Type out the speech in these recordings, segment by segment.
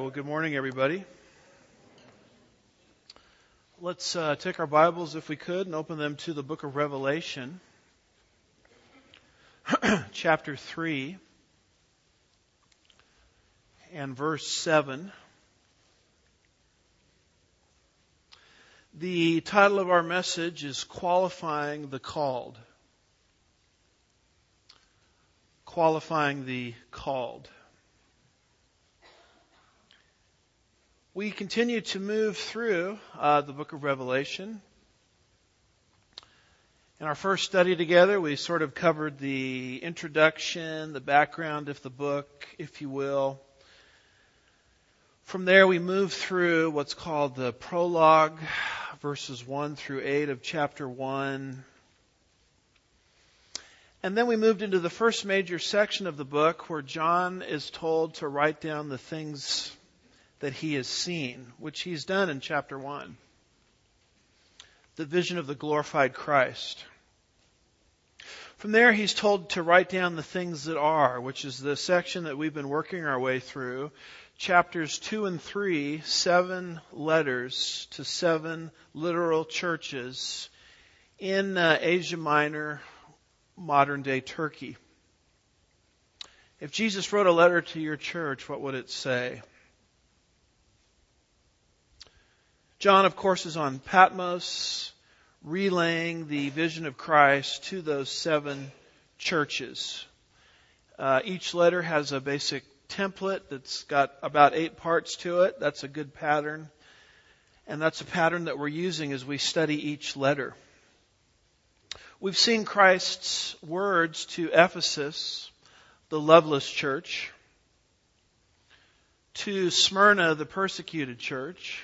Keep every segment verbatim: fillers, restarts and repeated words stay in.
Well, good morning, everybody. Let's uh, take our Bibles, if we could, and open them to the book of Revelation, chapter three, and verse seven. The title of our message is Qualifying the Called. Qualifying the Called. We continue to move through uh, the book of Revelation. In our first study together, we sort of covered the introduction, the background of the book, if you will. From there, we moved through what's called the prologue, verses one through eight of chapter one. And then we moved into the first major section of the book where John is told to write down the things that he has seen, which he's done in chapter one. The vision of the glorified Christ. From there, he's told to write down the things that are, which is the section that we've been working our way through. Chapters two and three, seven letters to seven literal churches in uh, Asia Minor, modern day Turkey. If Jesus wrote a letter to your church, what would it say? John, of course, is on Patmos, relaying the vision of Christ to those seven churches. Uh, each letter has a basic template that's got about eight parts to it. That's a good pattern. And that's a pattern that we're using as we study each letter. We've seen Christ's words to Ephesus, the loveless church, to Smyrna, the persecuted church,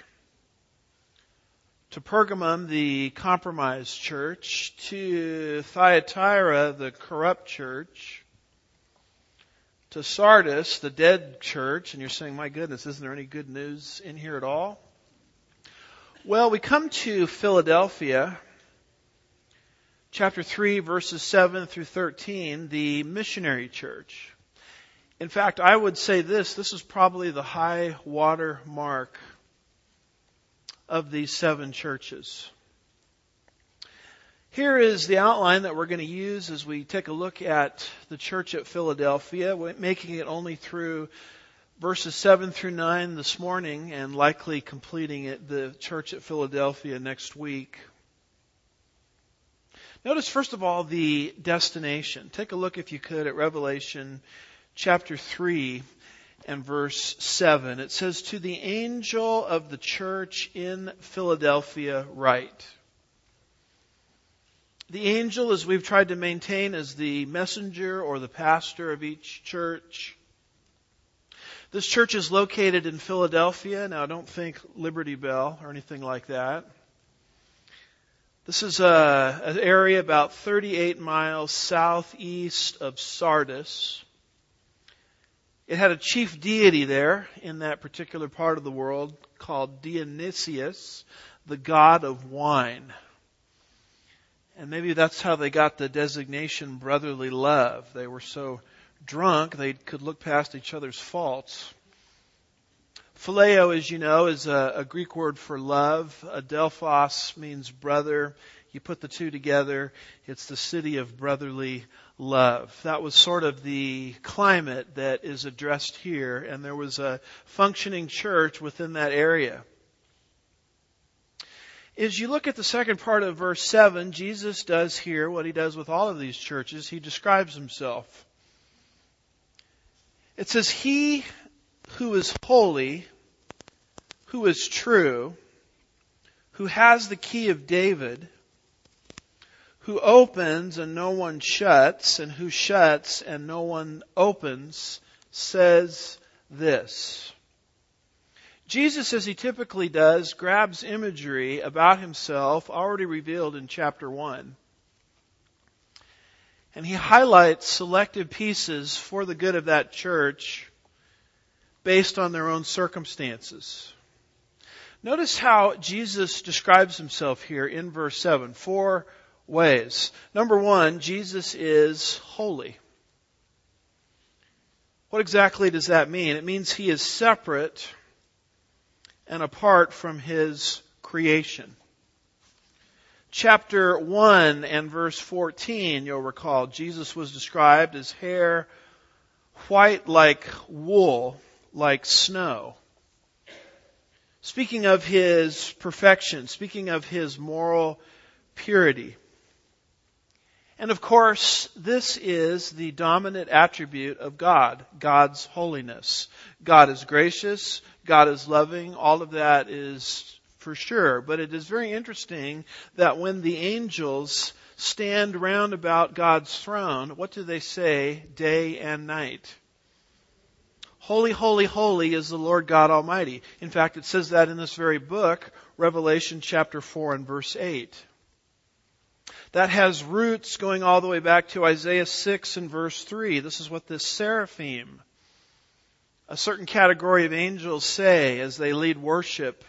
to Pergamum, the compromised church, to Thyatira, the corrupt church, to Sardis, the dead church. And you're saying, my goodness, isn't there any good news in here at all? Well, we come to Philadelphia, chapter three, verses seven through thirteen, the missionary church. In fact, I would say this, this is probably the high water mark of these seven churches. Here is the outline that we're going to use as we take a look at the church at Philadelphia, making it only through verses seven through nine this morning and likely completing it, the church at Philadelphia next week. Notice first of all the destination. Take a look, if you could, at Revelation chapter three. And verse seven, it says, to the angel of the church in Philadelphia write. The angel, as we've tried to maintain, is the messenger or the pastor of each church. This church is located in Philadelphia. Now, don't think Liberty Bell or anything like that. This is a, an area about thirty-eight miles southeast of Sardis. It had a chief deity there in that particular part of the world called Dionysius, the god of wine. And maybe that's how they got the designation brotherly love. They were so drunk they could look past each other's faults. Phileo, as you know, is a, a Greek word for love. Adelphos means brother. You put the two together, it's the city of brotherly love. That was sort of the climate that is addressed here, and there was a functioning church within that area. As you look at the second part of verse seven, Jesus does here what he does with all of these churches. He describes himself. It says, he who is holy, who is true, who has the key of David, who opens and no one shuts, and who shuts and no one opens, says this. Jesus, as he typically does, grabs imagery about himself already revealed in chapter one. And he highlights selected pieces for the good of that church based on their own circumstances. Notice how Jesus describes himself here in verse seven. Four ways. Number one, Jesus is holy. What exactly does that mean? It means he is separate and apart from His creation. Chapter one and verse fourteen, you'll recall, Jesus was described as hair white like wool, like snow. Speaking of His perfection, speaking of His moral purity. And of course, this is the dominant attribute of God, God's holiness. God is gracious, God is loving, all of that is for sure. But it is very interesting that when the angels stand round about God's throne, what do they say day and night? Holy, holy, holy is the Lord God Almighty. In fact, it says that in this very book, Revelation chapter four and verse eight. That has roots going all the way back to Isaiah six and verse three. This is what the seraphim, a certain category of angels, say as they lead worship.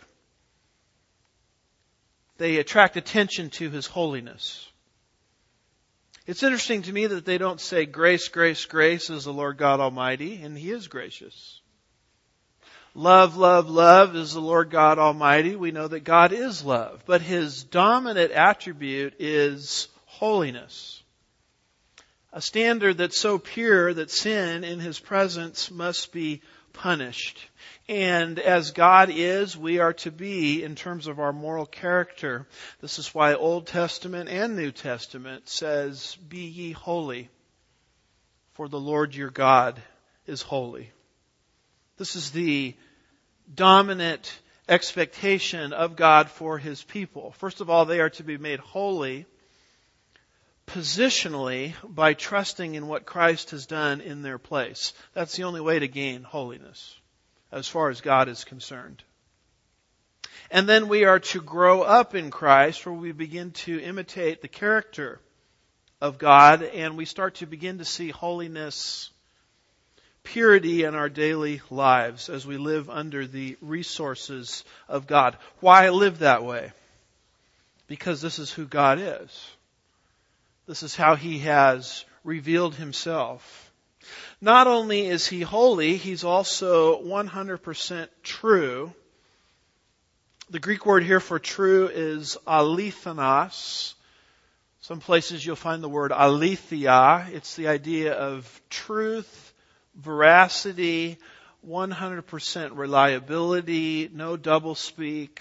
They attract attention to His holiness. It's interesting to me that they don't say grace, grace, grace is the Lord God Almighty, and He is gracious. Love, love, love is the Lord God Almighty. We know that God is love, but His dominant attribute is holiness. A standard that's so pure that sin in His presence must be punished. And as God is, we are to be in terms of our moral character. This is why Old Testament and New Testament says, "Be ye holy, for the Lord your God is holy." This is the dominant expectation of God for His people. First of all, they are to be made holy positionally by trusting in what Christ has done in their place. That's the only way to gain holiness as far as God is concerned. And then we are to grow up in Christ, where we begin to imitate the character of God, and we start to begin to see holiness, purity in our daily lives as we live under the resources of God. Why live that way? Because this is who God is. This is how He has revealed Himself. Not only is He holy, He's also one hundred percent true. The Greek word here for true is alethanos. Some places you'll find the word aletheia. It's the idea of truth, veracity, one hundred percent reliability, no doublespeak,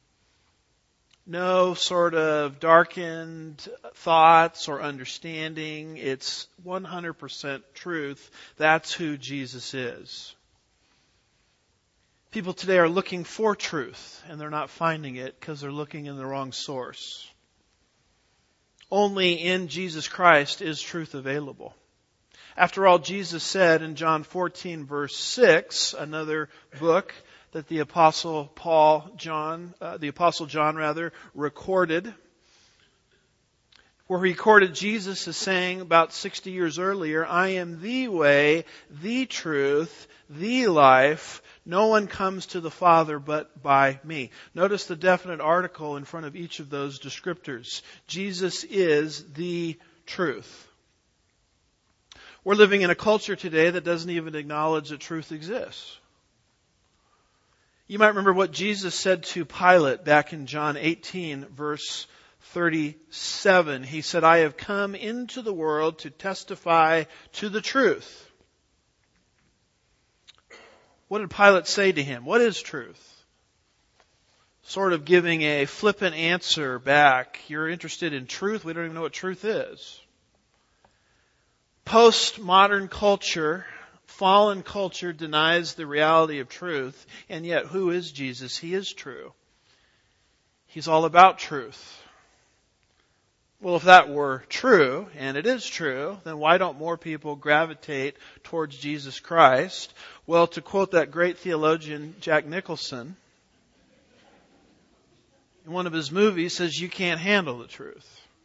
no sort of darkened thoughts or understanding. It's one hundred percent truth. That's who Jesus is. People today are looking for truth, and they're not finding it because they're looking in the wrong source. Only in Jesus Christ is truth available. After all, Jesus said in John fourteen, verse six, another book that the Apostle Paul, John, uh, the Apostle John rather, recorded, where he recorded Jesus as saying about sixty years earlier, "I am the way, the truth, the life. No one comes to the Father but by me." Notice the definite article in front of each of those descriptors. Jesus is the truth. We're living in a culture today that doesn't even acknowledge that truth exists. You might remember what Jesus said to Pilate back in John eighteen, verse thirty-seven. He said, "I have come into the world to testify to the truth." What did Pilate say to him? What is truth? Sort of giving a flippant answer back. You're interested in truth? We don't even know what truth is. Postmodern culture, fallen culture, denies the reality of truth, and yet who is Jesus? He is true. He's all about truth. Well, if that were true, and it is true, then why don't more people gravitate towards Jesus Christ? Well, to quote that great theologian Jack Nicholson, in one of his movies says, "You can't handle the truth."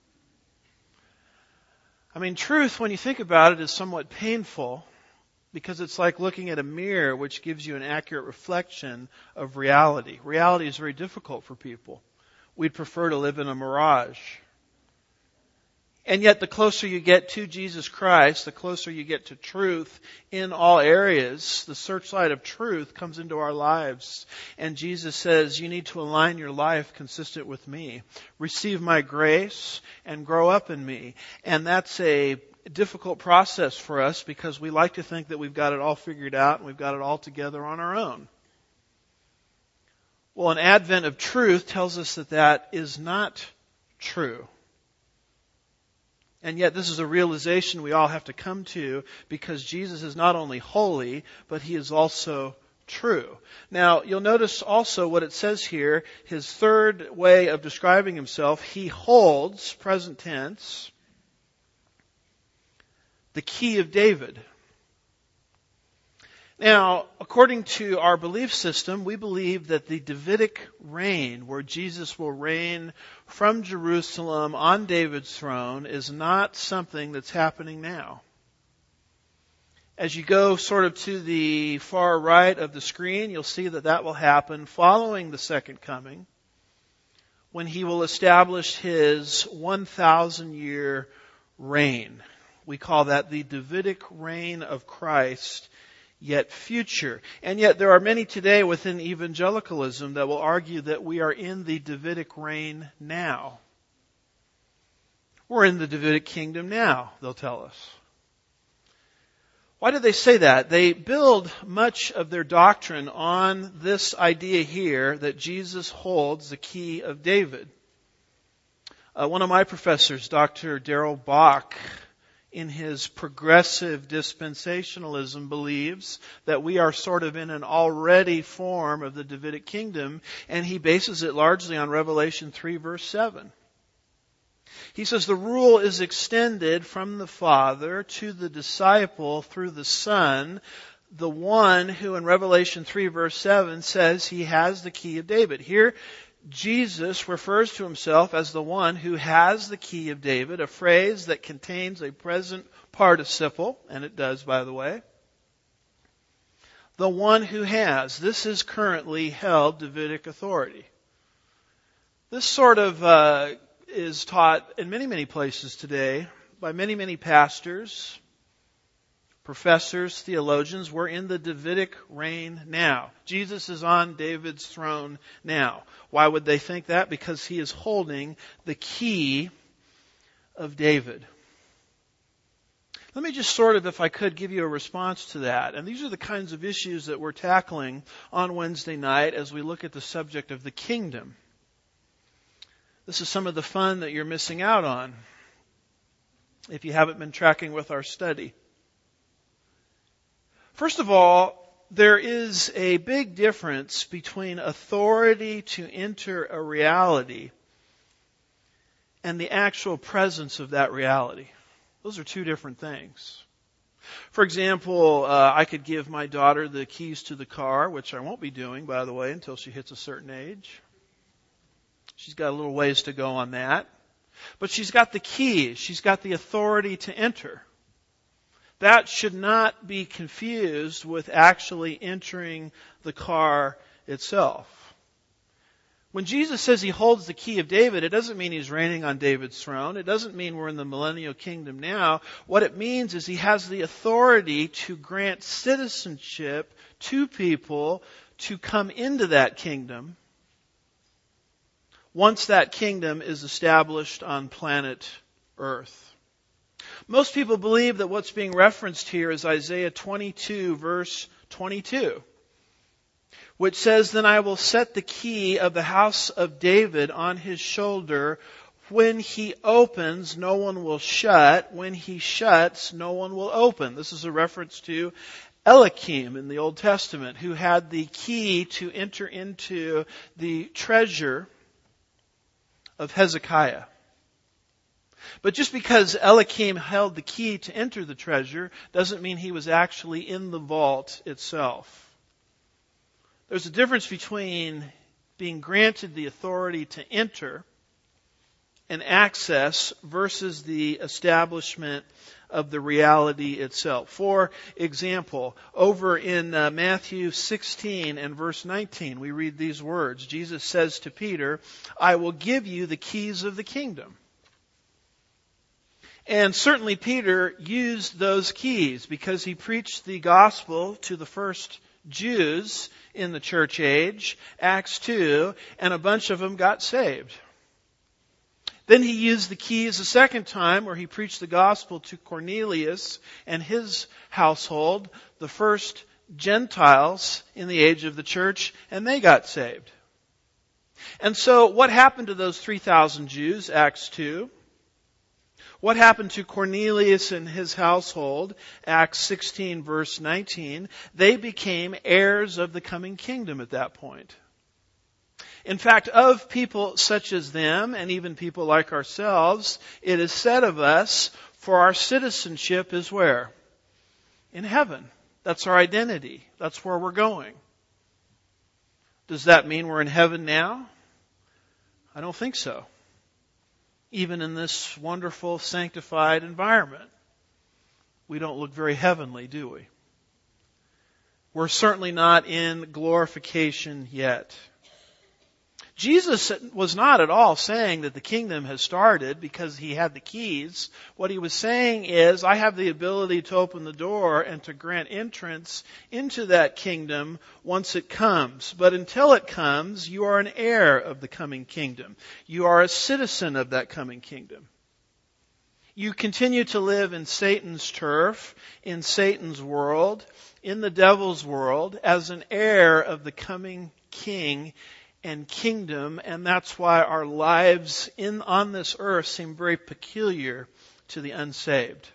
I mean, truth, when you think about it, is somewhat painful because it's like looking at a mirror which gives you an accurate reflection of reality. Reality is very difficult for people. We'd prefer to live in a mirage. And yet the closer you get to Jesus Christ, the closer you get to truth in all areas, the searchlight of truth comes into our lives. And Jesus says, you need to align your life consistent with me. Receive my grace and grow up in me. And that's a difficult process for us because we like to think that we've got it all figured out and we've got it all together on our own. Well, an advent of truth tells us that that is not true. And yet this is a realization we all have to come to because Jesus is not only holy, but He is also true. Now, you'll notice also what it says here, His third way of describing Himself, He holds, present tense, the key of David. Now, according to our belief system, we believe that the Davidic reign, where Jesus will reign from Jerusalem on David's throne, is not something that's happening now. As you go sort of to the far right of the screen, you'll see that that will happen following the second coming, when He will establish His one thousand year reign. We call that the Davidic reign of Christ, yet future. And yet there are many today within evangelicalism that will argue that we are in the Davidic reign now. We're in the Davidic kingdom now, they'll tell us. Why do they say that? They build much of their doctrine on this idea here that Jesus holds the key of David. Uh, one of my professors, Doctor Darrell Bock, in his progressive dispensationalism, believes that we are sort of in an already form of the Davidic kingdom, and he bases it largely on Revelation three verse seven. He says the rule is extended from the Father to the disciple through the Son, the one who in Revelation three verse seven says he has the key of David. Here, Jesus refers to Himself as the one who has the key of David, a phrase that contains a present participle, and it does, by the way. The one who has. This is currently held Davidic authority. This sort of uh, is taught in many, many places today by many, many pastors, professors, theologians. We're in the Davidic reign now. Jesus is on David's throne now. Why would they think that? Because He is holding the key of David. Let me just sort of, if I could, give you a response to that. And these are the kinds of issues that we're tackling on Wednesday night as we look at the subject of the kingdom. This is some of the fun that you're missing out on if you haven't been tracking with our study. First of all, there is a big difference between authority to enter a reality and the actual presence of that reality. Those are two different things. For example, uh, I could give my daughter the keys to the car, which I won't be doing, by the way, until she hits a certain age. She's got a little ways to go on that. But she's got the keys. She's got the authority to enter. That should not be confused with actually entering the car itself. When Jesus says He holds the key of David, it doesn't mean He's reigning on David's throne. It doesn't mean we're in the millennial kingdom now. What it means is He has the authority to grant citizenship to people to come into that kingdom once that kingdom is established on planet Earth. Most people believe that what's being referenced here is Isaiah twenty-two, verse twenty-two, which says, "Then I will set the key of the house of David on His shoulder. When He opens, no one will shut. When He shuts, no one will open." This is a reference to Eliakim in the Old Testament, who had the key to enter into the treasure of Hezekiah. But just because Eliakim held the key to enter the treasure doesn't mean he was actually in the vault itself. There's a difference between being granted the authority to enter and access versus the establishment of the reality itself. For example, over in uh, Matthew sixteen and verse nineteen, we read these words. Jesus says to Peter, "I will give you the keys of the kingdom." And certainly Peter used those keys because he preached the gospel to the first Jews in the church age, Acts two, and a bunch of them got saved. Then he used the keys a second time where he preached the gospel to Cornelius and his household, the first Gentiles in the age of the church, and they got saved. And so what happened to those three thousand Jews, Acts two? What happened to Cornelius and his household, Acts sixteen verse nineteen? They became heirs of the coming kingdom at that point. In fact, of people such as them, and even people like ourselves, it is said of us, for our citizenship is where? In heaven. That's our identity. That's where we're going. Does that mean we're in heaven now? I don't think so. Even in this wonderful, sanctified environment, we don't look very heavenly, do we? We're certainly not in glorification yet. Jesus was not at all saying that the kingdom has started because he had the keys. What he was saying is, I have the ability to open the door and to grant entrance into that kingdom once it comes. But until it comes, you are an heir of the coming kingdom. You are a citizen of that coming kingdom. You continue to live in Satan's turf, in Satan's world, in the devil's world, as an heir of the coming king and kingdom, and that's why our lives in on this earth seem very peculiar to the unsaved.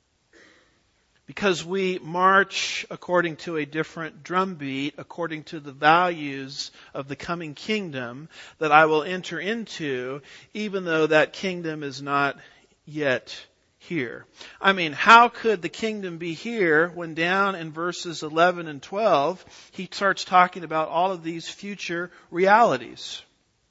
Because we march according to a different drumbeat, according to the values of the coming kingdom that I will enter into, even though that kingdom is not yet here. I mean, how could the kingdom be here when down in verses eleven and twelve, he starts talking about all of these future realities?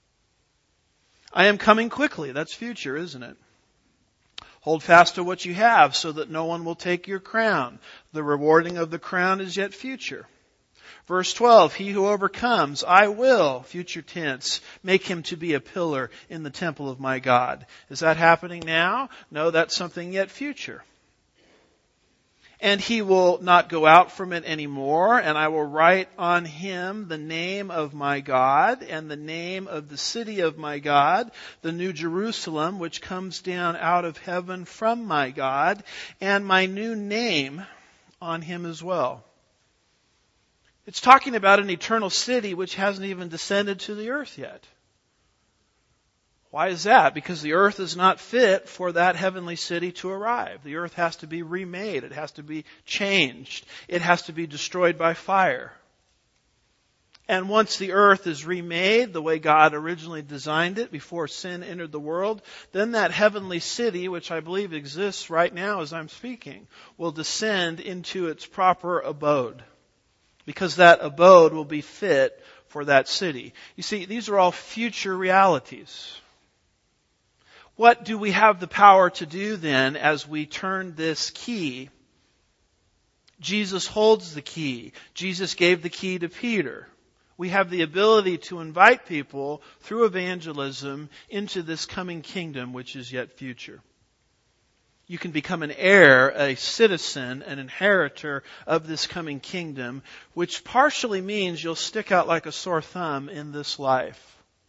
I am coming quickly. That's future, isn't it? Hold fast to what you have so that no one will take your crown. The rewarding of the crown is yet future. Verse twelve, he who overcomes, I will, future tense, make him to be a pillar in the temple of my God. Is that happening now? No, that's something yet future. And he will not go out from it anymore, and I will write on him the name of my God and the name of the city of my God, the new Jerusalem, which comes down out of heaven from my God, and my new name on him as well. It's talking about an eternal city which hasn't even descended to the earth yet. Why is that? Because the earth is not fit for that heavenly city to arrive. The earth has to be remade. It has to be changed. It has to be destroyed by fire. And once the earth is remade the way God originally designed it before sin entered the world, then that heavenly city, which I believe exists right now as I'm speaking, will descend into its proper abode. Because that abode will be fit for that city. You see, these are all future realities. What do we have the power to do then as we turn this key? Jesus holds the key. Jesus gave the key to Peter. We have the ability to invite people through evangelism into this coming kingdom which is yet future. You can become an heir, a citizen, an inheritor of this coming kingdom, which partially means you'll stick out like a sore thumb in this life.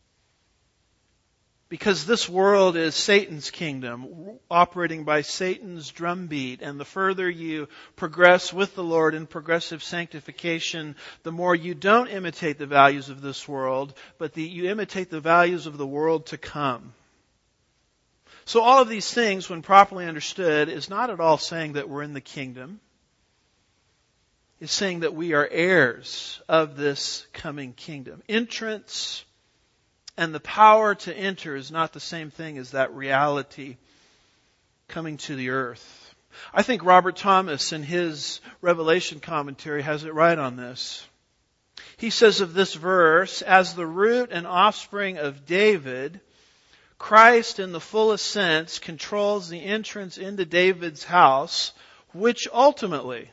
Because this world is Satan's kingdom, operating by Satan's drumbeat. And the further you progress with the Lord in progressive sanctification, the more you don't imitate the values of this world, but the, you imitate the values of the world to come. So all of these things, when properly understood, is not at all saying that we're in the kingdom. It's saying that we are heirs of this coming kingdom. Entrance and the power to enter is not the same thing as that reality coming to the earth. I think Robert Thomas in his Revelation commentary has it right on this. He says of this verse, as the root and offspring of David, Christ in the fullest sense controls the entrance into David's house, which ultimately,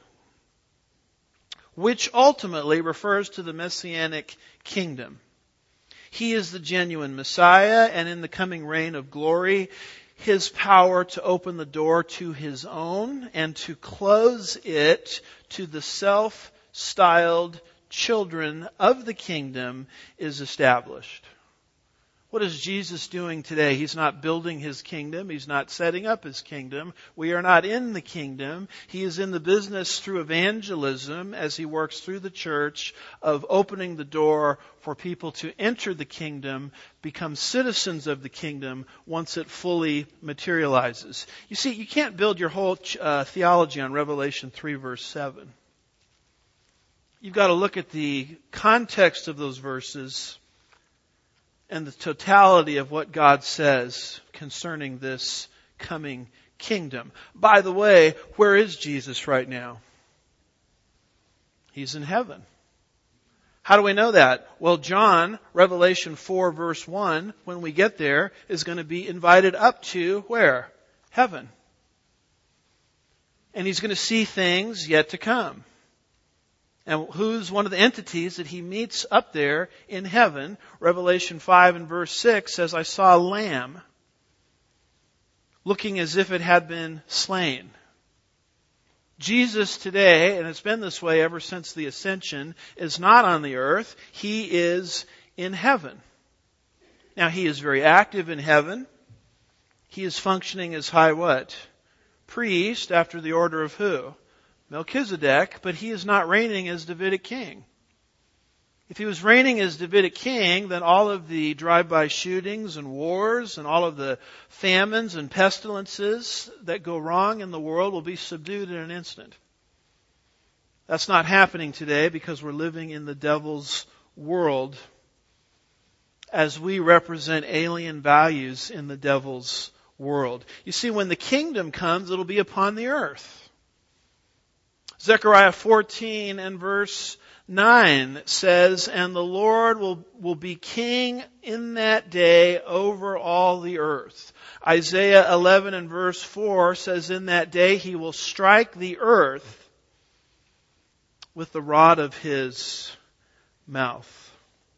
which ultimately refers to the Messianic kingdom. He is the genuine Messiah, and in the coming reign of glory, His power to open the door to His own and to close it to the self-styled children of the kingdom is established. What is Jesus doing today? He's not building His kingdom. He's not setting up His kingdom. We are not in the kingdom. He is in the business through evangelism as He works through the church of opening the door for people to enter the kingdom, become citizens of the kingdom once it fully materializes. You see, you can't build your whole uh, theology on Revelation three verse seven. You've got to look at the context of those verses and the totality of what God says concerning this coming kingdom. By the way, where is Jesus right now? He's in heaven. How do we know that? Well, John, Revelation four verse one, when we get there, is going to be invited up to where? Heaven. And he's going to see things yet to come. And who's one of the entities that he meets up there in heaven? Revelation five and verse six says, I saw a lamb looking as if it had been slain. Jesus today, and it's been this way ever since the ascension, is not on the earth. He is in heaven. Now, He is very active in heaven. He is functioning as high what? Priest after the order of who? Melchizedek, but he is not reigning as Davidic king. If he was reigning as Davidic king, then all of the drive-by shootings and wars and all of the famines and pestilences that go wrong in the world will be subdued in an instant. That's not happening today because we're living in the devil's world as we represent alien values in the devil's world. You see, when the kingdom comes, it'll be upon the earth. Zechariah fourteen and verse nine says, and the Lord will, will be king in that day over all the earth. Isaiah eleven and verse four says, in that day He will strike the earth with the rod of His mouth.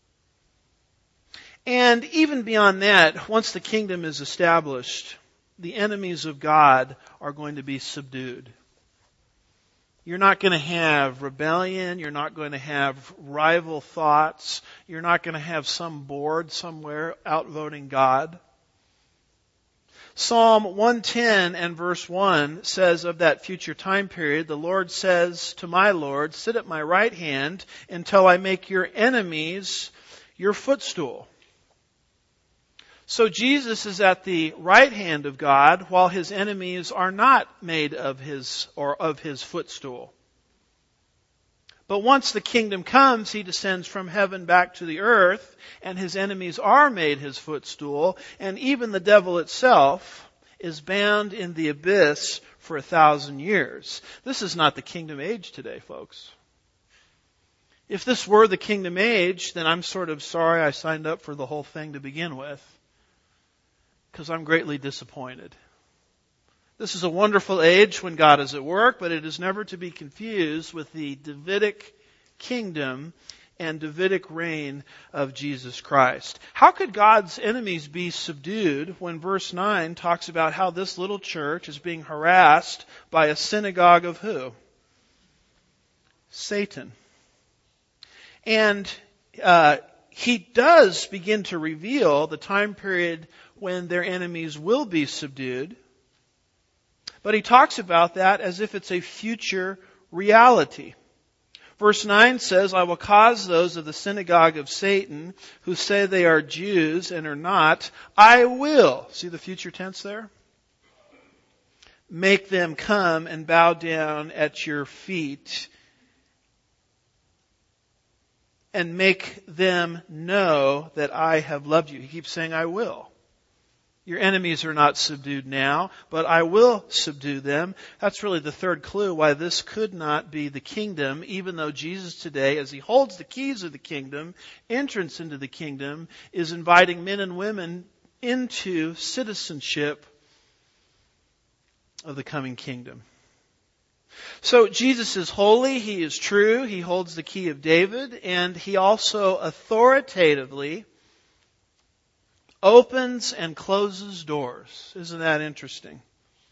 And even beyond that, once the kingdom is established, the enemies of God are going to be subdued. You're not going to have rebellion. You're not going to have rival thoughts. You're not going to have some board somewhere outvoting God. Psalm one ten and verse one says of that future time period, the Lord says to my Lord, sit at my right hand until I make your enemies your footstool. So Jesus is at the right hand of God while His enemies are not made of His or of His footstool. But once the kingdom comes, He descends from heaven back to the earth and His enemies are made His footstool, and even the devil itself is bound in the abyss for a thousand years. This is not the kingdom age today, folks. If this were the kingdom age, then I'm sort of sorry I signed up for the whole thing to begin with, because I'm greatly disappointed. This is a wonderful age when God is at work, but it is never to be confused with the Davidic kingdom and Davidic reign of Jesus Christ. How could God's enemies be subdued when verse nine talks about how this little church is being harassed by a synagogue of who? Satan. And uh, he does begin to reveal the time period when their enemies will be subdued. But he talks about that as if it's a future reality. Verse nine says, I will cause those of the synagogue of Satan who say they are Jews and are not, I will, see the future tense there? Make them come and bow down at your feet and make them know that I have loved you. He keeps saying, I will. Your enemies are not subdued now, but I will subdue them. That's really the third clue why this could not be the kingdom, even though Jesus today, as He holds the keys of the kingdom, entrance into the kingdom, is inviting men and women into citizenship of the coming kingdom. So Jesus is holy, He is true, He holds the key of David, and He also authoritatively opens and closes doors. Isn't that interesting?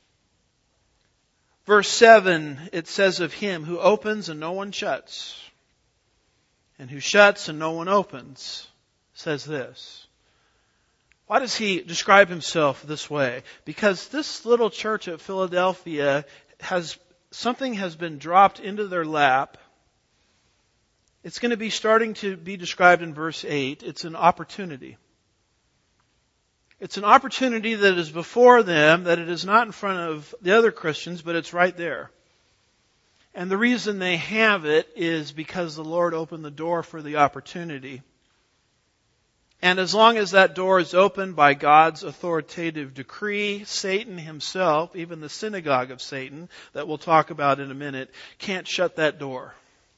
Verse seven, it says of Him who opens and no one shuts, and who shuts and no one opens, says this. Why does He describe Himself this way? Because this little church at Philadelphia has, something has been dropped into their lap. It's going to be starting to be described in verse eight. It's an opportunity. It's an opportunity that is before them, that it is not in front of the other Christians, but it's right there. And the reason they have it is because the Lord opened the door for the opportunity. And as long as that door is opened by God's authoritative decree, Satan himself, even the synagogue of Satan, that we'll talk about in a minute, can't shut that door.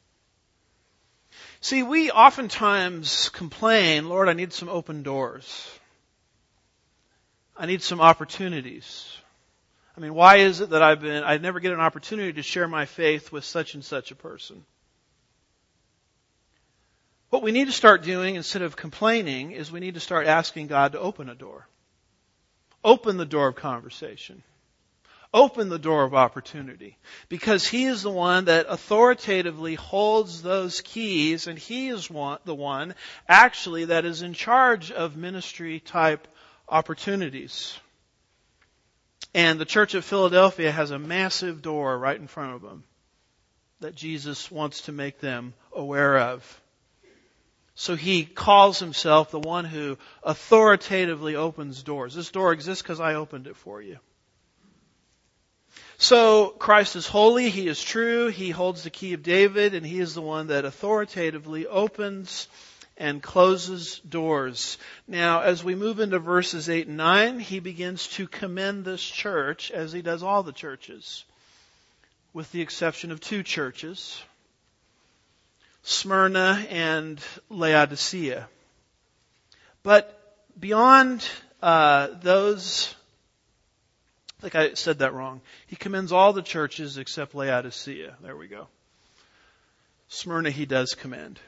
See, we oftentimes complain, Lord, I need some open doors. I need some opportunities. I mean, why is it that I've been, I never get an opportunity to share my faith with such and such a person? What we need to start doing instead of complaining is we need to start asking God to open a door. Open the door of conversation. Open the door of opportunity. Because He is the one that authoritatively holds those keys, and He is one, the one actually that is in charge of ministry type opportunities. And the church of Philadelphia has a massive door right in front of them that Jesus wants to make them aware of. So He calls Himself the one who authoritatively opens doors. This door exists because I opened it for you. So Christ is holy, He is true, He holds the key of David, and He is the one that authoritatively opens and closes doors. Now, as we move into verses eight and nine, He begins to commend this church, as He does all the churches, with the exception of two churches, Smyrna and Laodicea. But beyond uh, those, I think I said that wrong. He commends all the churches except Laodicea. There we go. Smyrna He does commend.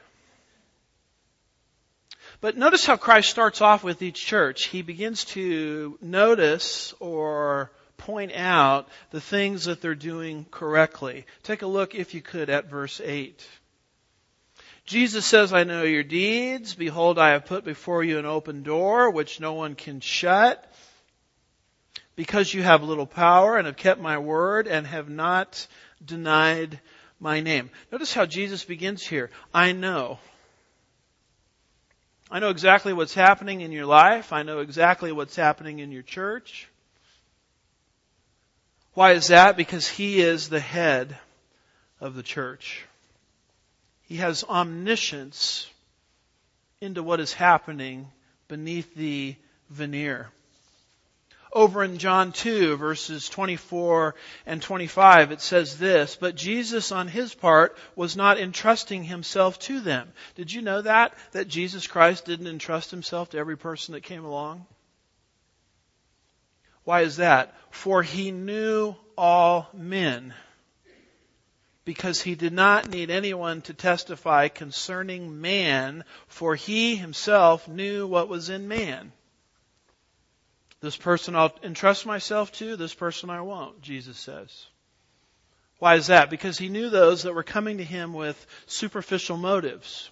But notice how Christ starts off with each church. He begins to notice or point out the things that they're doing correctly. Take a look, if you could, at verse eight. Jesus says, I know your deeds. Behold, I have put before you an open door, which no one can shut. Because you have little power and have kept my word and have not denied my name. Notice how Jesus begins here. I know. I know exactly what's happening in your life. I know exactly what's happening in your church. Why is that? Because He is the head of the church. He has omniscience into what is happening beneath the veneer. Over in John two, verses twenty-four and twenty-five, it says this, but Jesus on His part was not entrusting Himself to them. Did you know that? That Jesus Christ didn't entrust Himself to every person that came along? Why is that? For He knew all men. Because He did not need anyone to testify concerning man, for He Himself knew what was in man. This person I'll entrust myself to, this person I won't, Jesus says. Why is that? Because He knew those that were coming to Him with superficial motives.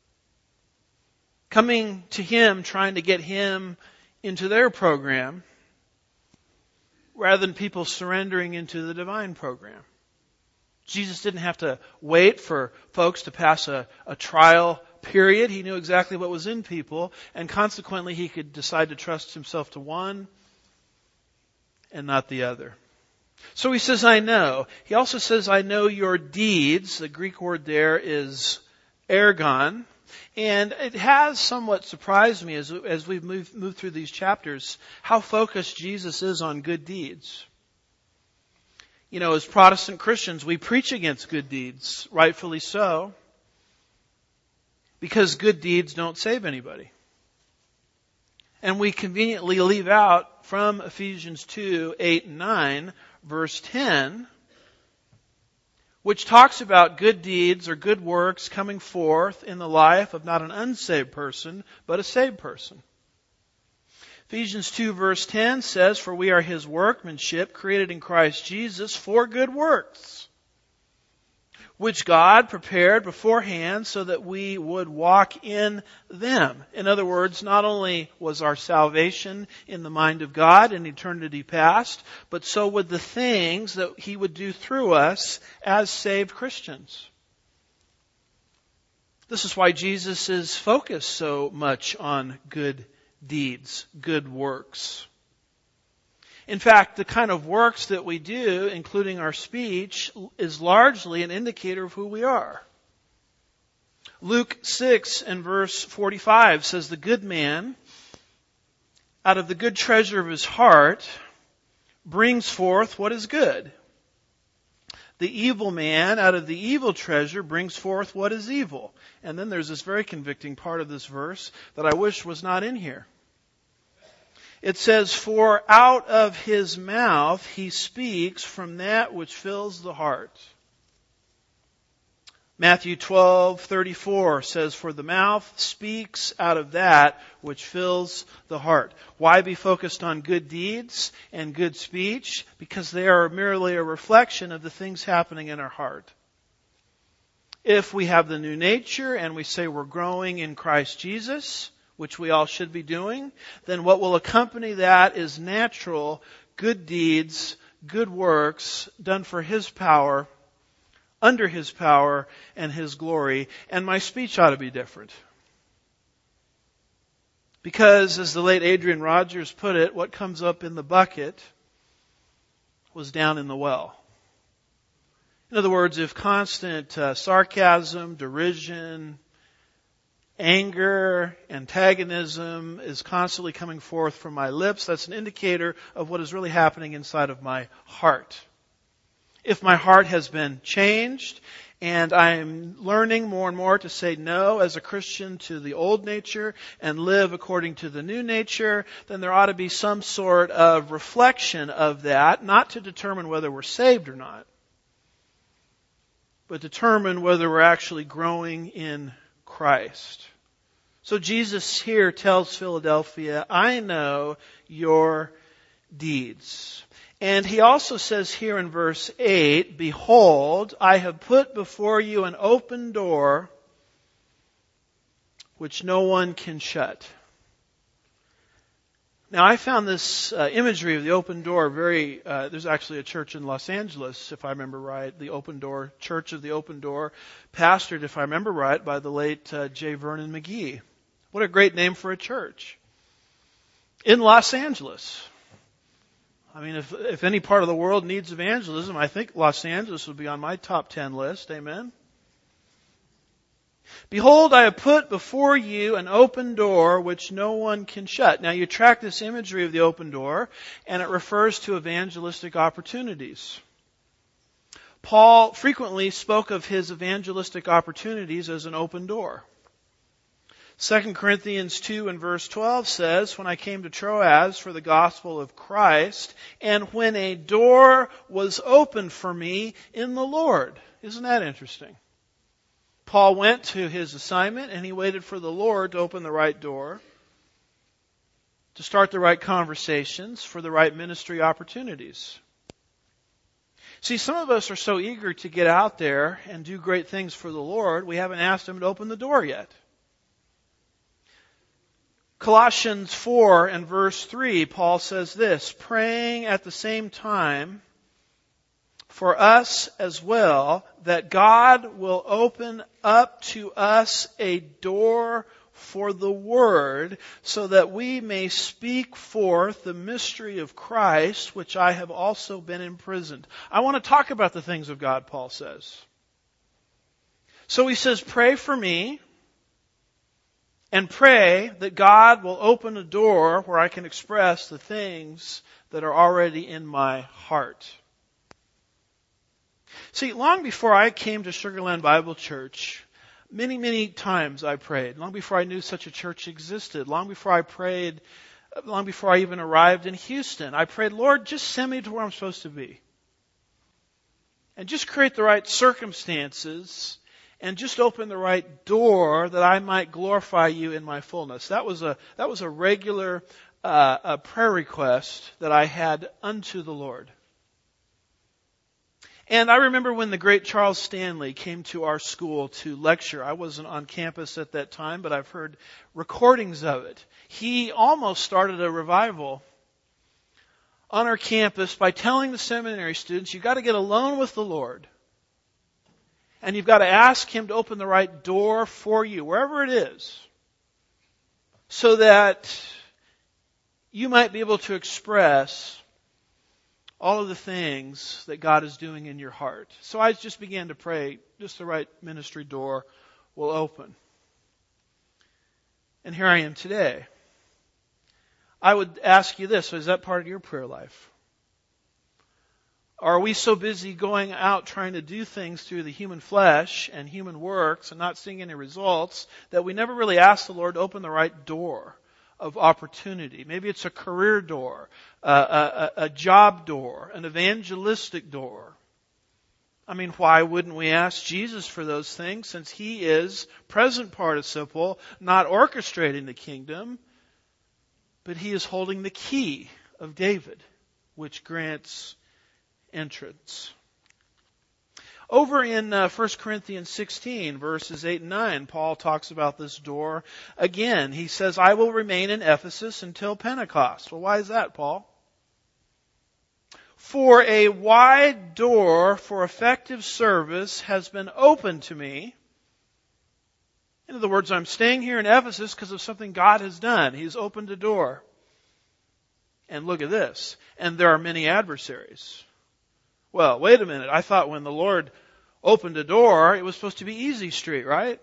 Coming to Him trying to get Him into their program, rather than people surrendering into the divine program. Jesus didn't have to wait for folks to pass a, a trial period. He knew exactly what was in people, and consequently He could decide to trust Himself to one and not the other. So He says, I know. He also says, I know your deeds. The Greek word there is ergon. And it has somewhat surprised me as, as we've moved, moved through these chapters how focused Jesus is on good deeds. You know, as Protestant Christians, we preach against good deeds, rightfully so, because good deeds don't save anybody. And we conveniently leave out from Ephesians two, eight and nine, verse ten, which talks about good deeds or good works coming forth in the life of not an unsaved person, but a saved person. Ephesians two verse ten says, "For we are His workmanship, created in Christ Jesus for good works, which God prepared beforehand so that we would walk in them." In other words, not only was our salvation in the mind of God in eternity past, but so would the things that He would do through us as saved Christians. This is why Jesus is focused so much on good deeds, good works. In fact, the kind of works that we do, including our speech, is largely an indicator of who we are. Luke six and verse forty-five says, "The good man, out of the good treasure of his heart, brings forth what is good. The evil man, out of the evil treasure, brings forth what is evil." And then there's this very convicting part of this verse that I wish was not in here. It says, "For out of his mouth he speaks from that which fills the heart." Matthew twelve thirty-four says, "For the mouth speaks out of that which fills the heart." Why be focused on good deeds and good speech? Because they are merely a reflection of the things happening in our heart. If we have the new nature and we say we're growing in Christ Jesus, which we all should be doing, then what will accompany that is natural, good deeds, good works, done for His power, under His power and His glory, and my speech ought to be different. Because, as the late Adrian Rogers put it, what comes up in the bucket was down in the well. In other words, if constant uh, sarcasm, derision, anger, antagonism is constantly coming forth from my lips, that's an indicator of what is really happening inside of my heart. If my heart has been changed and I'm learning more and more to say no as a Christian to the old nature and live according to the new nature, then there ought to be some sort of reflection of that, not to determine whether we're saved or not, but determine whether we're actually growing in Christ. So Jesus here tells Philadelphia, "I know your deeds." And he also says here in verse eight, "Behold, I have put before you an open door which no one can shut." Now, I found this uh, imagery of the open door very, uh, there's actually a church in Los Angeles, if I remember right, the Open Door, Church of the Open Door, pastored, if I remember right, by the late uh, J. Vernon McGee. What a great name for a church. In Los Angeles. I mean, if, if any part of the world needs evangelism, I think Los Angeles would be on my top ten list. Amen? "Behold, I have put before you an open door which no one can shut." Now you track this imagery of the open door, and it refers to evangelistic opportunities. Paul frequently spoke of his evangelistic opportunities as an open door. Second Corinthians two and verse twelve says, "When I came to Troas for the gospel of Christ, and when a door was opened for me in the Lord." Isn't that interesting? Paul went to his assignment and he waited for the Lord to open the right door, to start the right conversations, for the right ministry opportunities. See, some of us are so eager to get out there and do great things for the Lord, we haven't asked Him to open the door yet. Colossians four and verse three, Paul says this, "Praying at the same time for us as well, that God will open up to us a door for the Word, so that we may speak forth the mystery of Christ, which I have also been imprisoned." I want to talk about the things of God, Paul says. So he says, pray for me, and pray that God will open a door where I can express the things that are already in my heart. See, long before I came to Sugar Land Bible Church, many, many times I prayed. Long before I knew such a church existed. Long before I prayed, long before I even arrived in Houston, I prayed, "Lord, just send me to where I'm supposed to be. And just create the right circumstances and just open the right door that I might glorify you in my fullness." That was a, that was a regular uh, a prayer request that I had unto the Lord. And I remember when the great Charles Stanley came to our school to lecture. I wasn't on campus at that time, but I've heard recordings of it. He almost started a revival on our campus by telling the seminary students, you've got to get alone with the Lord. And you've got to ask Him to open the right door for you, wherever it is, so that you might be able to express all of the things that God is doing in your heart. So I just began to pray, just the right ministry door will open. And here I am today. I would ask you this, is that part of your prayer life? Are we so busy going out trying to do things through the human flesh and human works and not seeing any results that we never really ask the Lord to open the right door of opportunity? Maybe it's a career door, uh, a, a job door, an evangelistic door. I mean, why wouldn't we ask Jesus for those things, since He is present participle, not orchestrating the kingdom, but He is holding the key of David, which grants entrance. Over in uh, First Corinthians sixteen, verses eight and nine, Paul talks about this door again. He says, I will remain in Ephesus until Pentecost. Well, why is that, Paul? For a wide door for effective service has been opened to me. In other words, I'm staying here in Ephesus because of something God has done. He's opened a door. And look at this. And there are many adversaries. Well, wait a minute. I thought when the Lord opened a door, it was supposed to be easy street, right?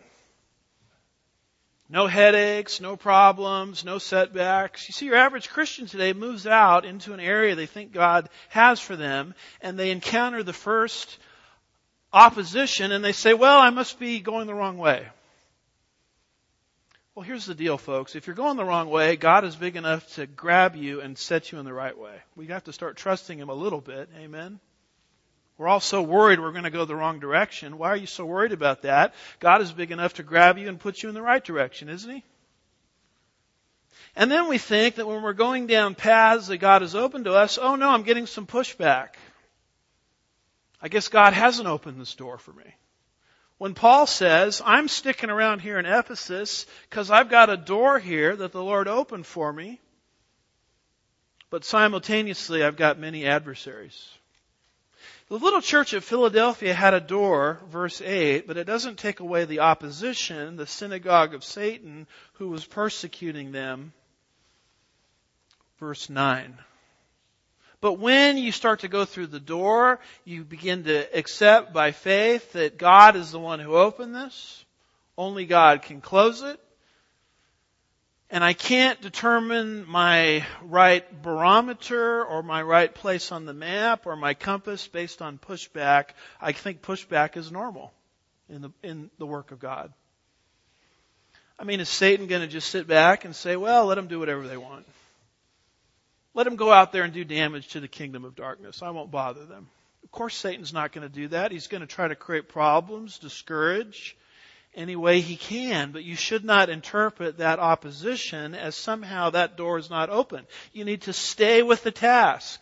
No headaches, no problems, no setbacks. You see, your average Christian today moves out into an area they think God has for them, and they encounter the first opposition, and they say, well, I must be going the wrong way. Well, here's the deal, folks. If you're going the wrong way, God is big enough to grab you and set you in the right way. We have to start trusting Him a little bit. Amen? We're all so worried we're going to go the wrong direction. Why are you so worried about that? God is big enough to grab you and put you in the right direction, isn't He? And then we think that when we're going down paths that God has opened to us, oh no, I'm getting some pushback. I guess God hasn't opened this door for me. When Paul says, I'm sticking around here in Ephesus because I've got a door here that the Lord opened for me, but simultaneously I've got many adversaries. The little church at Philadelphia had a door, verse eight, but it doesn't take away the opposition, the synagogue of Satan, who was persecuting them, verse nine. But when you start to go through the door, you begin to accept by faith that God is the one who opened this. Only God can close it. And I can't determine my right barometer or my right place on the map or my compass based on pushback. I think pushback is normal in the in the work of God. I mean, is Satan going to just sit back and say, well, let them do whatever they want? Let them go out there and do damage to the kingdom of darkness. I won't bother them. Of course, Satan's not going to do that. He's going to try to create problems, discourage, any way he can, but you should not interpret that opposition as somehow that door is not open. You need to stay with the task.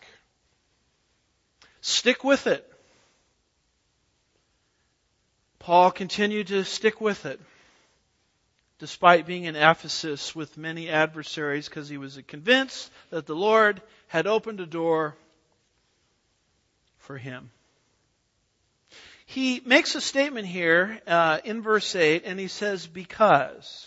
Stick with it. Paul continued to stick with it, despite being in Ephesus with many adversaries, because he was convinced that the Lord had opened a door for him. He makes a statement here uh, in verse eight, and he says, because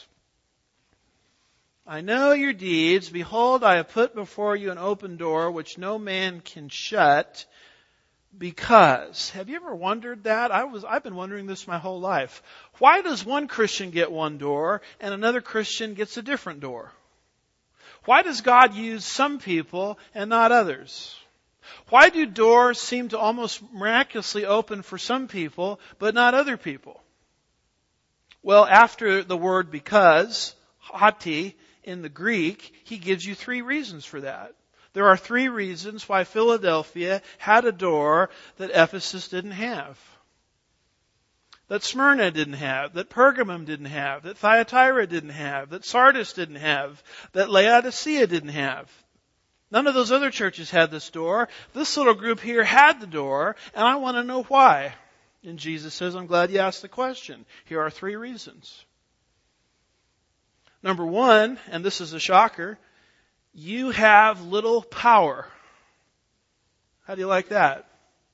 I know your deeds. Behold, I have put before you an open door which no man can shut. Because, have you ever wondered that? I was, I've been wondering this my whole life. Why does one Christian get one door and another Christian gets a different door? Why does God use some people and not others? Why do doors seem to almost miraculously open for some people, but not other people? Well, after the word because, hati, in the Greek, he gives you three reasons for that. There are three reasons why Philadelphia had a door that Ephesus didn't have. that Smyrna didn't have, that Pergamum didn't have, that Thyatira didn't have, that Sardis didn't have, that Laodicea didn't have. None of those other churches had this door. This little group here had the door, and I want to know why. And Jesus says, I'm glad you asked the question. Here are three reasons. Number one, and this is a shocker, you have little power. How do you like that?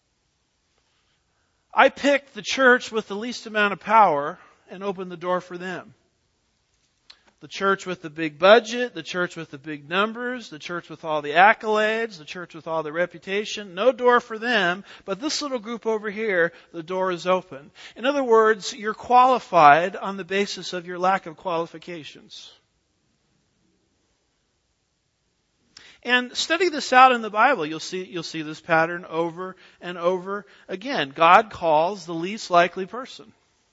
I picked the church with the least amount of power and opened the door for them. The church with the big budget, the church with the big numbers, the church with all the accolades, the church with all the reputation. No door for them, but this little group over here, the door is open. In other words, you're qualified on the basis of your lack of qualifications. And study this out in the Bible. You'll see, you'll see this pattern over and over again. God calls the least likely person.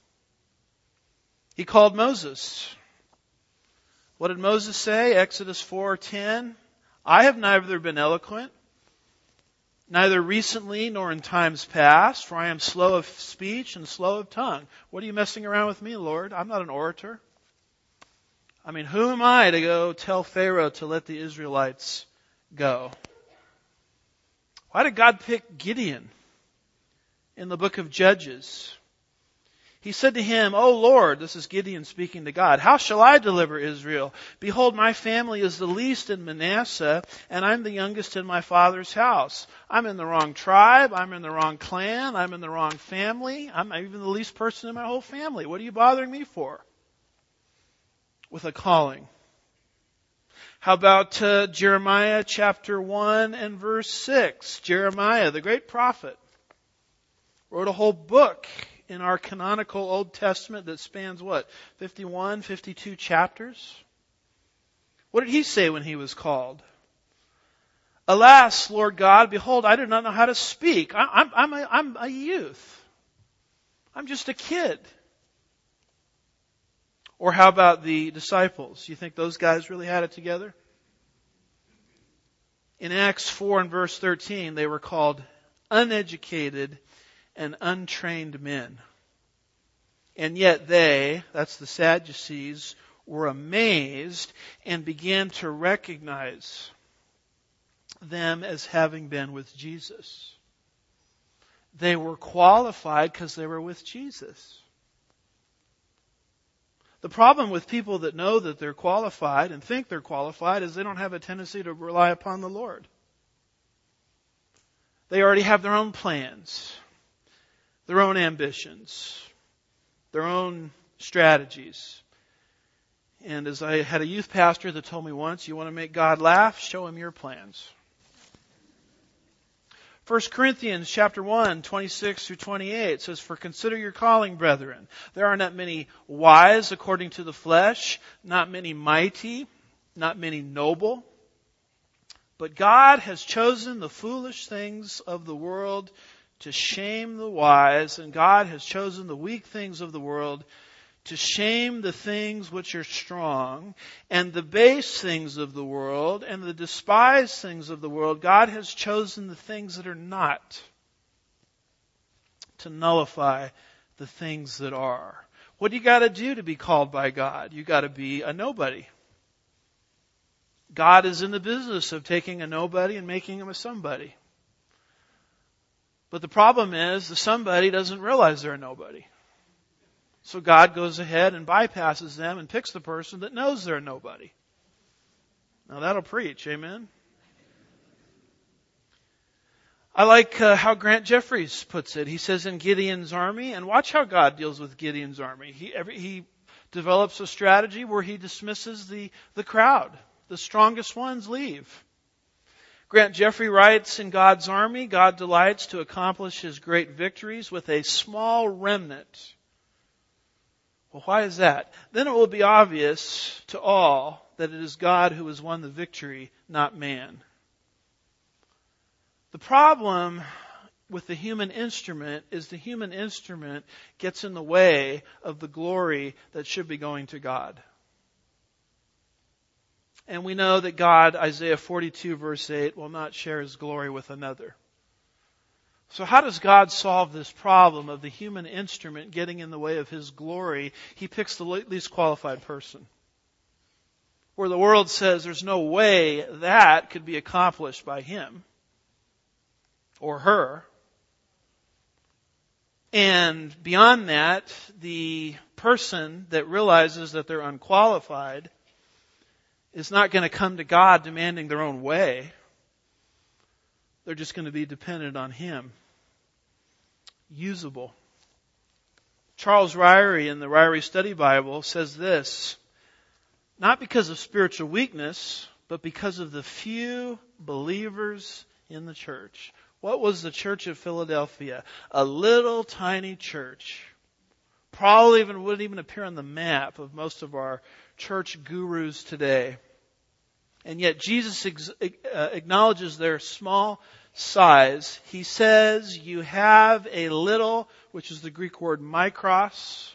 He called Moses. What did Moses say? Exodus four ten. I have neither been eloquent, neither recently nor in times past, for I am slow of speech and slow of tongue. What are you messing around with me, Lord? I'm not an orator. I mean, who am I to go tell Pharaoh to let the Israelites go? Why did God pick Gideon in the book of Judges? He said to him, O Lord, this is Gideon speaking to God, how shall I deliver Israel? Behold, my family is the least in Manasseh, and I'm the youngest in my father's house. I'm in the wrong tribe, I'm in the wrong clan, I'm in the wrong family, I'm even the least person in my whole family. What are you bothering me for? With a calling. How about uh, Jeremiah chapter one and verse six? Jeremiah, the great prophet, wrote a whole book in our canonical Old Testament that spans what? fifty-one, fifty-two chapters? What did he say when he was called? Alas, Lord God, behold, I do not know how to speak. I, I'm, I'm, a, I'm a youth. I'm just a kid. Or how about the disciples? You think those guys really had it together? In Acts four and verse thirteen, they were called uneducated and untrained men. And yet they, that's the Sadducees, were amazed and began to recognize them as having been with Jesus. They were qualified because they were with Jesus. The problem with people that know that they're qualified and think they're qualified is they don't have a tendency to rely upon the Lord. They already have their own plans, their own ambitions, their own strategies. And as I had a youth pastor that told me once, you want to make God laugh? Show him your plans. First Corinthians chapter one, twenty-six through twenty-eight says, For consider your calling, brethren. There are not many wise according to the flesh, not many mighty, not many noble. But God has chosen the foolish things of the world to shame the wise, and God has chosen the weak things of the world to shame the things which are strong, and the base things of the world, and the despised things of the world. God has chosen the things that are not to nullify the things that are. What do you got to do to be called by God? You got to be a nobody. God is in the business of taking a nobody and making him a somebody. But the problem is the somebody doesn't realize they're a nobody. So God goes ahead and bypasses them and picks the person that knows they're a nobody. Now that'll preach, amen? I like uh, how Grant Jeffries puts it. He says in Gideon's army, and watch how God deals with Gideon's army. He, every, he develops a strategy where he dismisses the, the crowd. The strongest ones leave. Grant Jeffrey writes, in God's army, God delights to accomplish his great victories with a small remnant. Well, why is that? Then it will be obvious to all that it is God who has won the victory, not man. The problem with the human instrument is the human instrument gets in the way of the glory that should be going to God. And we know that God, Isaiah forty-two verse eight, will not share his glory with another. So how does God solve this problem of the human instrument getting in the way of His glory? He picks the least qualified person. Where the world says there's no way that could be accomplished by him or her. And beyond that, the person that realizes that they're unqualified is not going to come to God demanding their own way. They're just going to be dependent on Him. Usable. Charles Ryrie in the Ryrie Study Bible says this: not because of spiritual weakness, but because of the few believers in the church. What was the church of Philadelphia? A little tiny church. Probably even wouldn't even appear on the map of most of our church gurus today. And yet Jesus ex- uh, acknowledges their small size. He says, you have a little, which is the Greek word mikros,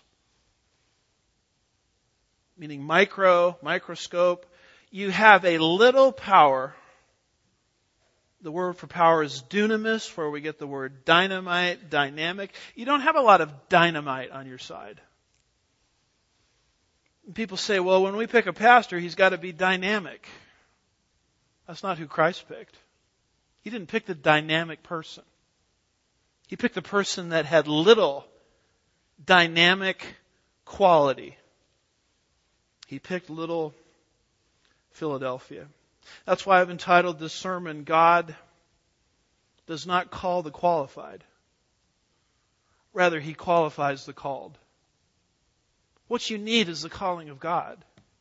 meaning micro, microscope. You have a little power. The word for power is dunamis, where we get the word dynamite, dynamic. You don't have a lot of dynamite on your side. People say, well, when we pick a pastor, he's got to be dynamic. That's not who Christ picked. He didn't pick the dynamic person. He picked the person that had little dynamic quality. He picked little Philadelphia. That's why I've entitled this sermon, God does not call the qualified. Rather, He qualifies the called. What you need is the calling of God.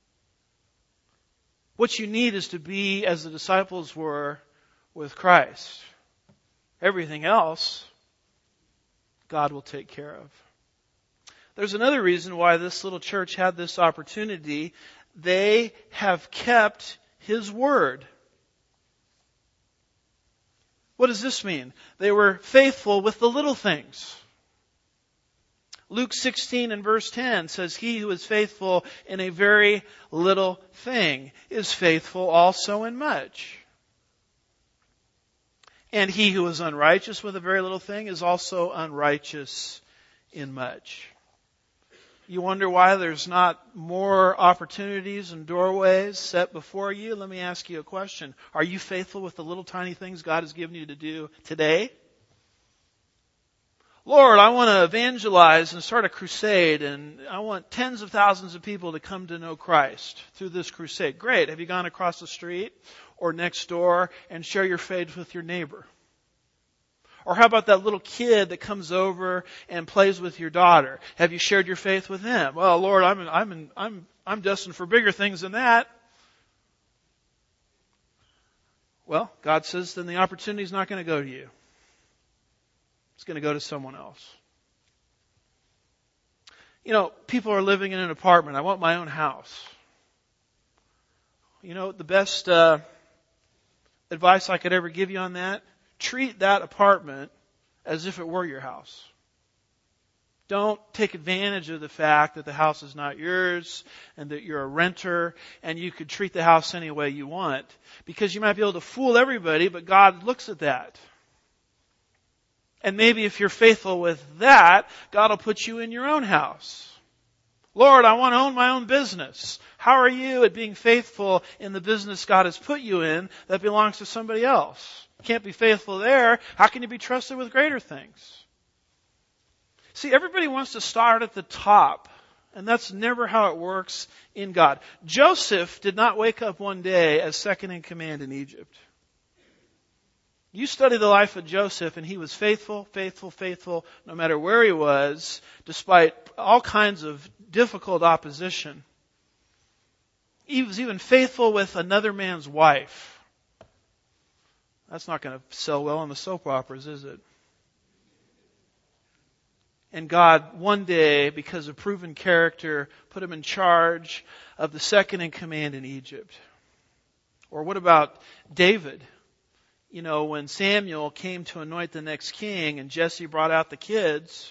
What you need is to be as the disciples were with Christ. Everything else, God will take care of. There's another reason why this little church had this opportunity. They have kept His word. What does this mean? They were faithful with the little things. Luke sixteen and verse ten says, he who is faithful in a very little thing is faithful also in much. And he who is unrighteous with a very little thing is also unrighteous in much. You wonder why there's not more opportunities and doorways set before you? Let me ask you a question. Are you faithful with the little tiny things God has given you to do today? Lord, I want to evangelize and start a crusade, and I want tens of thousands of people to come to know Christ through this crusade. Great. Have you gone across the street or next door and share your faith with your neighbor? Or how about that little kid that comes over and plays with your daughter? Have you shared your faith with him? Well, Lord, I'm I'm I'm I'm destined for bigger things than that. Well, God says then the opportunity is not going to go to you. It's going to go to someone else. You know, people are living in an apartment. I want my own house. You know, the best uh, advice I could ever give you on that, treat that apartment as if it were your house. Don't take advantage of the fact that the house is not yours and that you're a renter and you could treat the house any way you want, because you might be able to fool everybody, but God looks at that. And maybe if you're faithful with that, God will put you in your own house. Lord, I want to own my own business. How are you at being faithful in the business God has put you in that belongs to somebody else? You can't be faithful there. How can you be trusted with greater things? See, everybody wants to start at the top, and that's never how it works in God. Joseph did not wake up one day as second in command in Egypt. You study the life of Joseph, and he was faithful, faithful, faithful, no matter where he was, despite all kinds of difficult opposition. He was even faithful with another man's wife. That's not going to sell well in the soap operas, is it? And God, one day, because of proven character, put him in charge of the second in command in Egypt. Or what about David? You know, when Samuel came to anoint the next king and Jesse brought out the kids,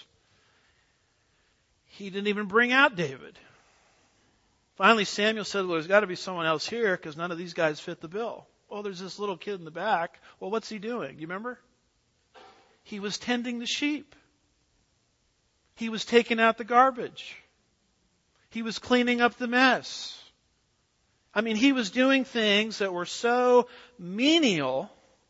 he didn't even bring out David. Finally, Samuel said, well, there's got to be someone else here because none of these guys fit the bill. Oh, there's this little kid in the back. Well, what's he doing? You remember? He was tending the sheep. He was taking out the garbage. He was cleaning up the mess. I mean, he was doing things that were so menial,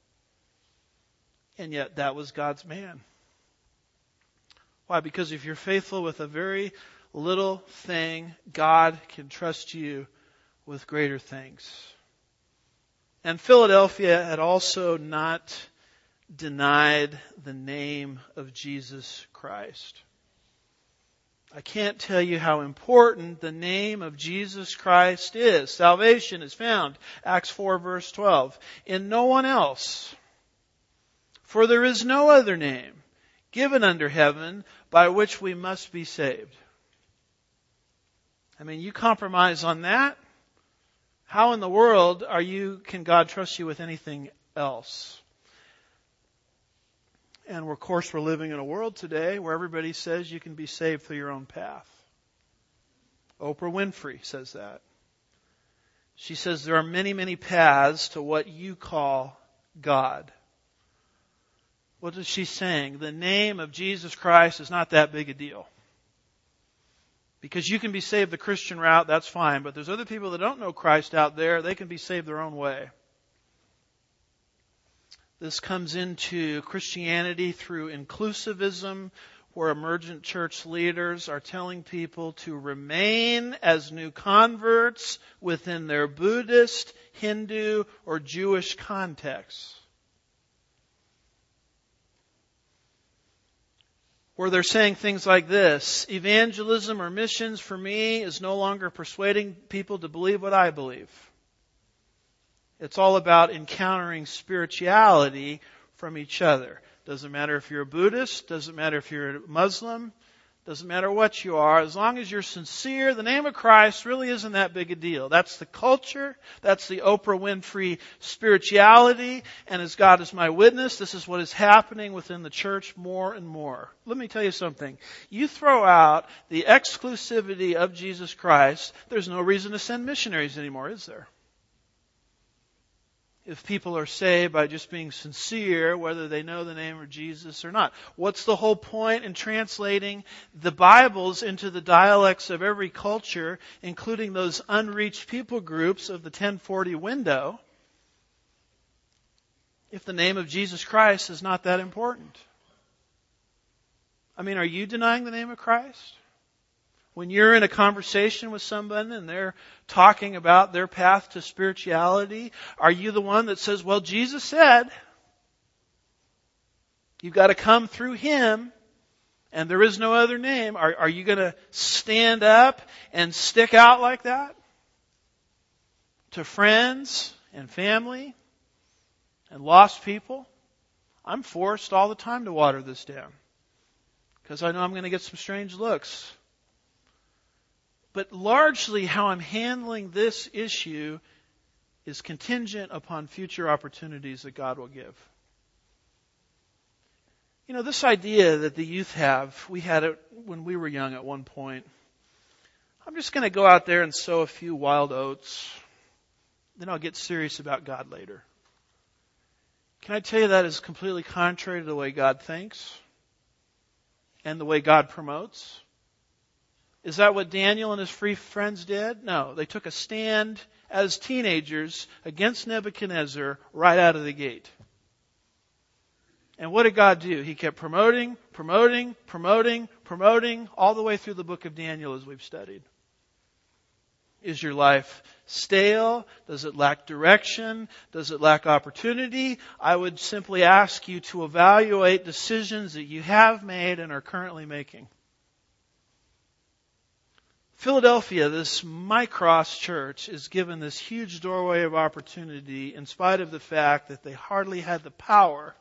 and yet that was God's man. Why? Because if you're faithful with a very little thing, God can trust you with greater things. And Philadelphia had also not denied the name of Jesus Christ. I can't tell you how important the name of Jesus Christ is. Salvation is found, Acts four verse twelve, in no one else. For there is no other name given under heaven by which we must be saved. I mean, you compromise on that? How in the world are you, can God trust you with anything else? And of course, we're living in a world today where everybody says you can be saved through your own path. Oprah Winfrey says that. She says there are many, many paths to what you call God. What is she saying? The name of Jesus Christ is not that big a deal. Because you can be saved the Christian route, that's fine. But there's other people that don't know Christ out there. They can be saved their own way. This comes into Christianity through inclusivism, where emergent church leaders are telling people to remain as new converts within their Buddhist, Hindu, or Jewish contexts. Where they're saying things like this: evangelism or missions for me is no longer persuading people to believe what I believe. It's all about encountering spirituality from each other. Doesn't matter if you're a Buddhist, doesn't matter if you're a Muslim, doesn't matter what you are. As long as you're sincere, the name of Christ really isn't that big a deal. That's the culture. That's the Oprah Winfrey spirituality. And as God is my witness, this is what is happening within the church more and more. Let me tell you something. You throw out the exclusivity of Jesus Christ, there's no reason to send missionaries anymore, is there? If people are saved by just being sincere, whether they know the name of Jesus or not. What's the whole point in translating the Bibles into the dialects of every culture, including those unreached people groups of the ten forty window, if the name of Jesus Christ is not that important? I mean, are you denying the name of Christ? When you're in a conversation with someone and they're talking about their path to spirituality, are you the one that says, well, Jesus said, you've got to come through Him and there is no other name? Are, are you going to stand up and stick out like that to friends and family and lost people? I'm forced all the time to water this down because I know I'm going to get some strange looks. But largely how I'm handling this issue is contingent upon future opportunities that God will give. You know, this idea that the youth have, we had it when we were young at one point. I'm just going to go out there and sow a few wild oats. Then I'll get serious about God later. Can I tell you that is completely contrary to the way God thinks and the way God promotes? Is that what Daniel and his three friends did? No, they took a stand as teenagers against Nebuchadnezzar right out of the gate. And what did God do? He kept promoting, promoting, promoting, promoting, all the way through the book of Daniel as we've studied. Is your life stale? Does it lack direction? Does it lack opportunity? I would simply ask you to evaluate decisions that you have made and are currently making. Philadelphia, this Mycross church, is given this huge doorway of opportunity in spite of the fact that they hardly had the power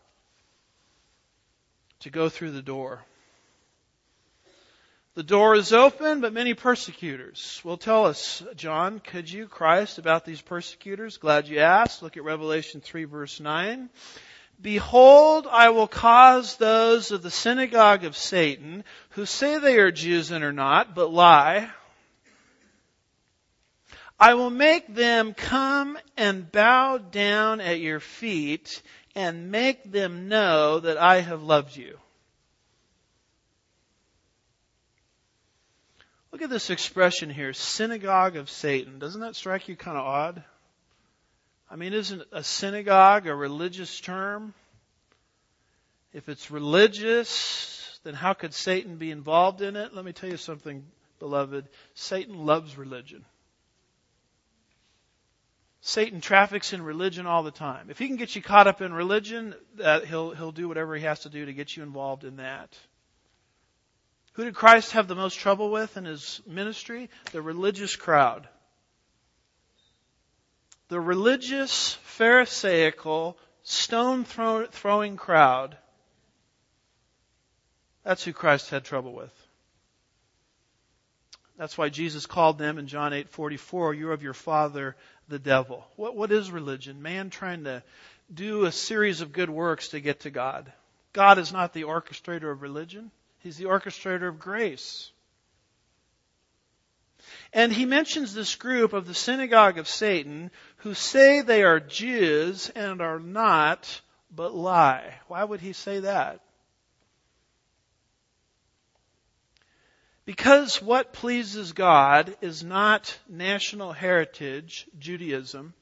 to go through the door. The door is open, but many persecutors. Well, tell us, John, could you, Christ, about these persecutors? Glad you asked. Look at Revelation three, verse nine. Behold, I will cause those of the synagogue of Satan, who say they are Jews and are not, but lie, I will make them come and bow down at your feet and make them know that I have loved you. Look at this expression here, synagogue of Satan. Doesn't that strike you kind of odd? I mean, isn't a synagogue a religious term? If it's religious, then how could Satan be involved in it? Let me tell you something, beloved. Satan loves religion. Satan traffics in religion all the time. If he can get you caught up in religion, that he'll he'll do whatever he has to do to get you involved in that. Who did Christ have the most trouble with in his ministry? The religious crowd. The religious, pharisaical, stone-throwing crowd. That's who Christ had trouble with. That's why Jesus called them in John eight forty-four, you're of your father, the devil. What, what is religion? Man trying to do a series of good works to get to God. God is not the orchestrator of religion. He's the orchestrator of grace. And he mentions this group of the synagogue of Satan who say they are Jews and are not, but lie. Why would he say that? Because what pleases God is not national heritage, Judaism,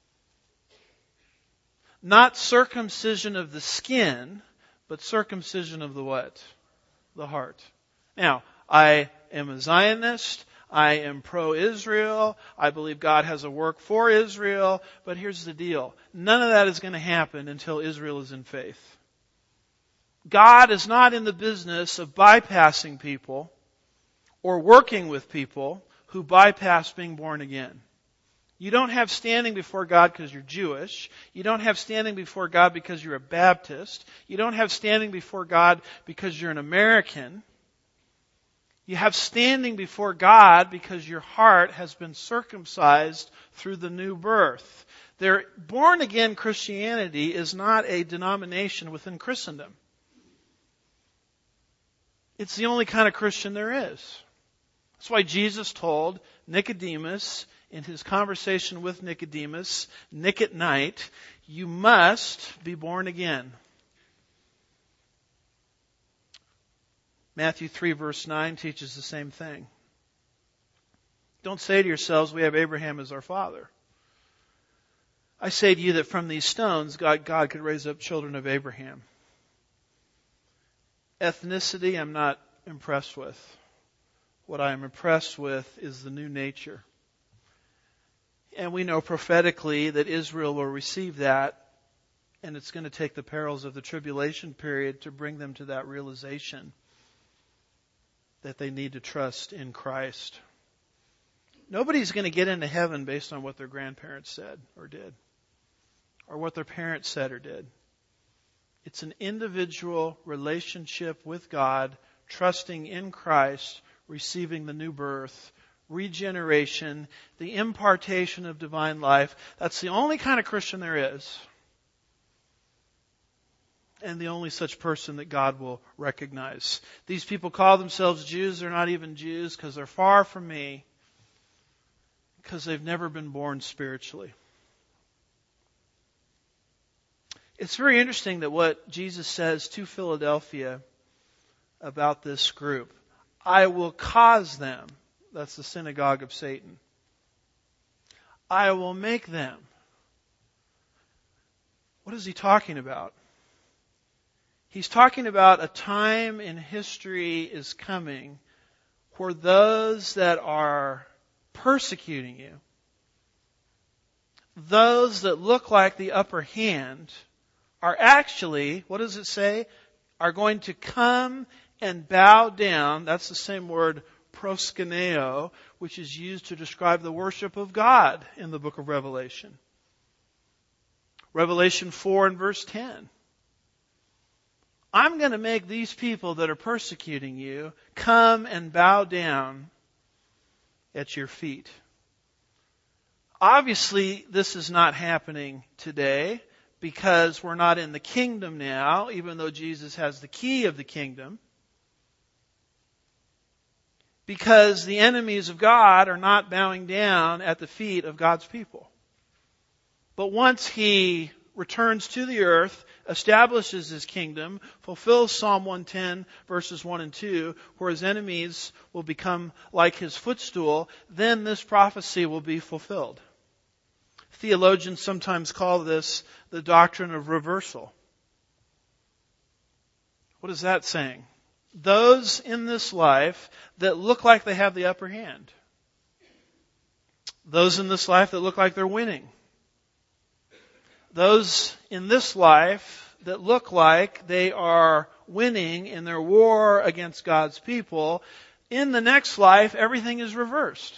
not circumcision of the skin, but circumcision of the what? The heart. Now, I am a Zionist. I am pro-Israel. I believe God has a work for Israel. But here's the deal. None of that is going to happen until Israel is in faith. God is not in the business of bypassing people or working with people who bypass being born again. You don't have standing before God because you're Jewish. You don't have standing before God because you're a Baptist. You don't have standing before God because you're an American. You have standing before God because your heart has been circumcised through the new birth. Their born-again Christianity is not a denomination within Christendom. It's the only kind of Christian there is. That's why Jesus told Nicodemus in his conversation with Nicodemus, Nick at night, you must be born again. Matthew three verse nine teaches the same thing. Don't say to yourselves, we have Abraham as our father. I say to you that from these stones, God, God could raise up children of Abraham. Ethnicity, I'm not impressed with. What I am impressed with is the new nature. And we know prophetically that Israel will receive that, and it's going to take the perils of the tribulation period to bring them to that realization that they need to trust in Christ. Nobody's going to get into heaven based on what their grandparents said or did, or what their parents said or did. It's an individual relationship with God, trusting in Christ, receiving the new birth, regeneration, the impartation of divine life. That's the only kind of Christian there is. And the only such person that God will recognize. These people call themselves Jews. They're not even Jews because they're far from me. Because they've never been born spiritually. It's very interesting that what Jesus says to Philadelphia about this group. I will cause them. That's the synagogue of Satan. I will make them. What is he talking about? He's talking about a time in history is coming where those that are persecuting you, those that look like the upper hand, are actually, what does it say? Are going to come and bow down. That's the same word, proskuneo, which is used to describe the worship of God in the book of Revelation. Revelation four and verse ten. I'm going to make these people that are persecuting you come and bow down at your feet. Obviously, this is not happening today because we're not in the kingdom now, even though Jesus has the key of the kingdom. Because the enemies of God are not bowing down at the feet of God's people. But once He returns to the earth, establishes his kingdom, fulfills Psalm one ten verses one and two, where his enemies will become like his footstool, then this prophecy will be fulfilled. Theologians sometimes call this the doctrine of reversal. What is that saying? Those in this life that look like they have the upper hand. Those in this life that look like they're winning. Those in this life that look like they are winning in their war against God's people. In the next life, everything is reversed.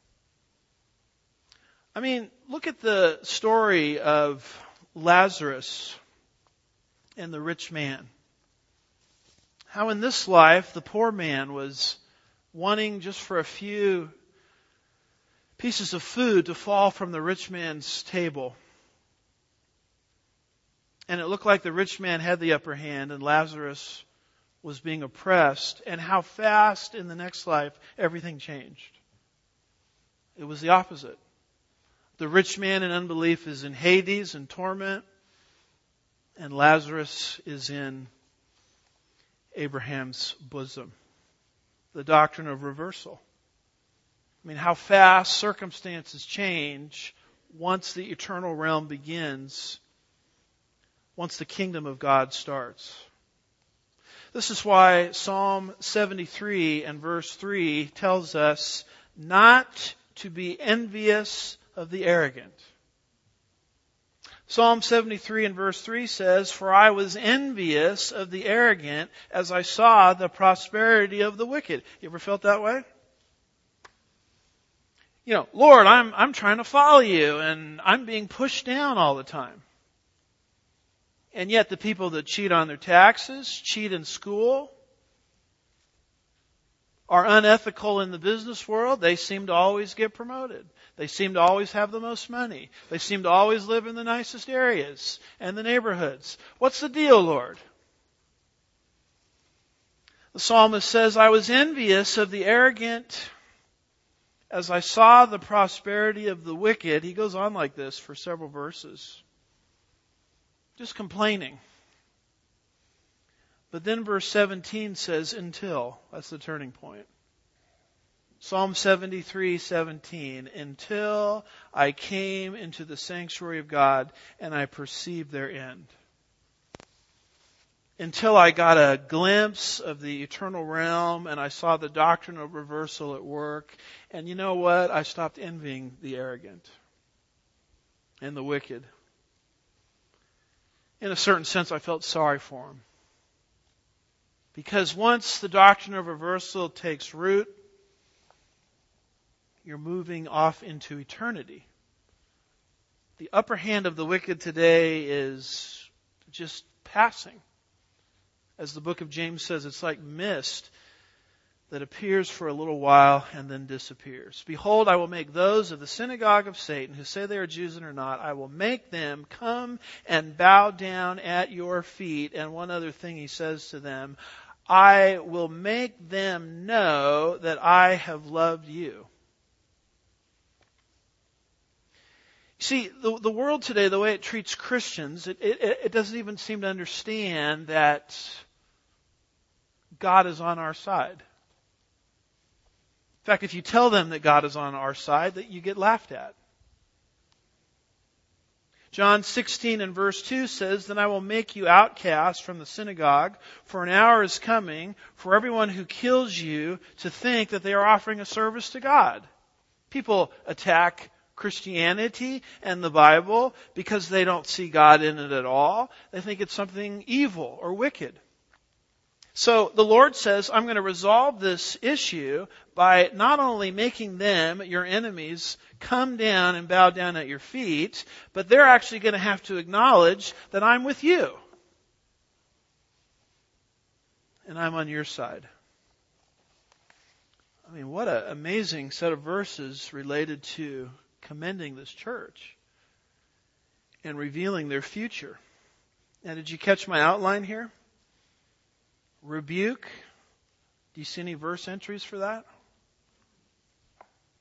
I mean, look at the story of Lazarus and the rich man. How in this life, the poor man was wanting just for a few pieces of food to fall from the rich man's table. And it looked like the rich man had the upper hand and Lazarus was being oppressed. And how fast in the next life everything changed. It was the opposite. The rich man in unbelief is in Hades in torment. And Lazarus is in Abraham's bosom. The doctrine of reversal. I mean, how fast circumstances change once the eternal realm begins. Once the kingdom of God starts. This is why Psalm seventy-three and verse three tells us not to be envious of the arrogant. Psalm seventy-three and verse three says, "For I was envious of the arrogant as I saw the prosperity of the wicked." You ever felt that way? You know, Lord, I'm, I'm trying to follow you and I'm being pushed down all the time. And yet the people that cheat on their taxes, cheat in school, are unethical in the business world, they seem to always get promoted. They seem to always have the most money. They seem to always live in the nicest areas and the neighborhoods. What's the deal, Lord? The psalmist says, "I was envious of the arrogant as I saw the prosperity of the wicked." He goes on like this for several verses. Just complaining. But then verse seventeen says, "Until." That's the turning point. Psalm seventy-three seventeen. "Until I came into the sanctuary of God and I perceived their end." Until I got a glimpse of the eternal realm and I saw the doctrine of reversal at work. And you know what? I stopped envying the arrogant and the wicked. In a certain sense, I felt sorry for him. Because once the doctrine of reversal takes root, you're moving off into eternity. The upper hand of the wicked today is just passing. As the book of James says, it's like mist that appears for a little while and then disappears. "Behold, I will make those of the synagogue of Satan who say they are Jews and are not, I will make them come and bow down at your feet." And one other thing he says to them, "I will make them know that I have loved you." See, the, the world today, the way it treats Christians, it, it, it doesn't even seem to understand that God is on our side. In fact, if you tell them that God is on our side, that you get laughed at. John sixteen and verse two says, "Then I will make you outcasts from the synagogue, for an hour is coming for everyone who kills you to think that they are offering a service to God." People attack Christianity and the Bible because they don't see God in it at all. They think it's something evil or wicked. So the Lord says, I'm going to resolve this issue by not only making them, your enemies, come down and bow down at your feet, but they're actually going to have to acknowledge that I'm with you. And I'm on your side. I mean, what an amazing set of verses related to commending this church and revealing their future. Now, did you catch my outline here? Rebuke. Do you see any verse entries for that?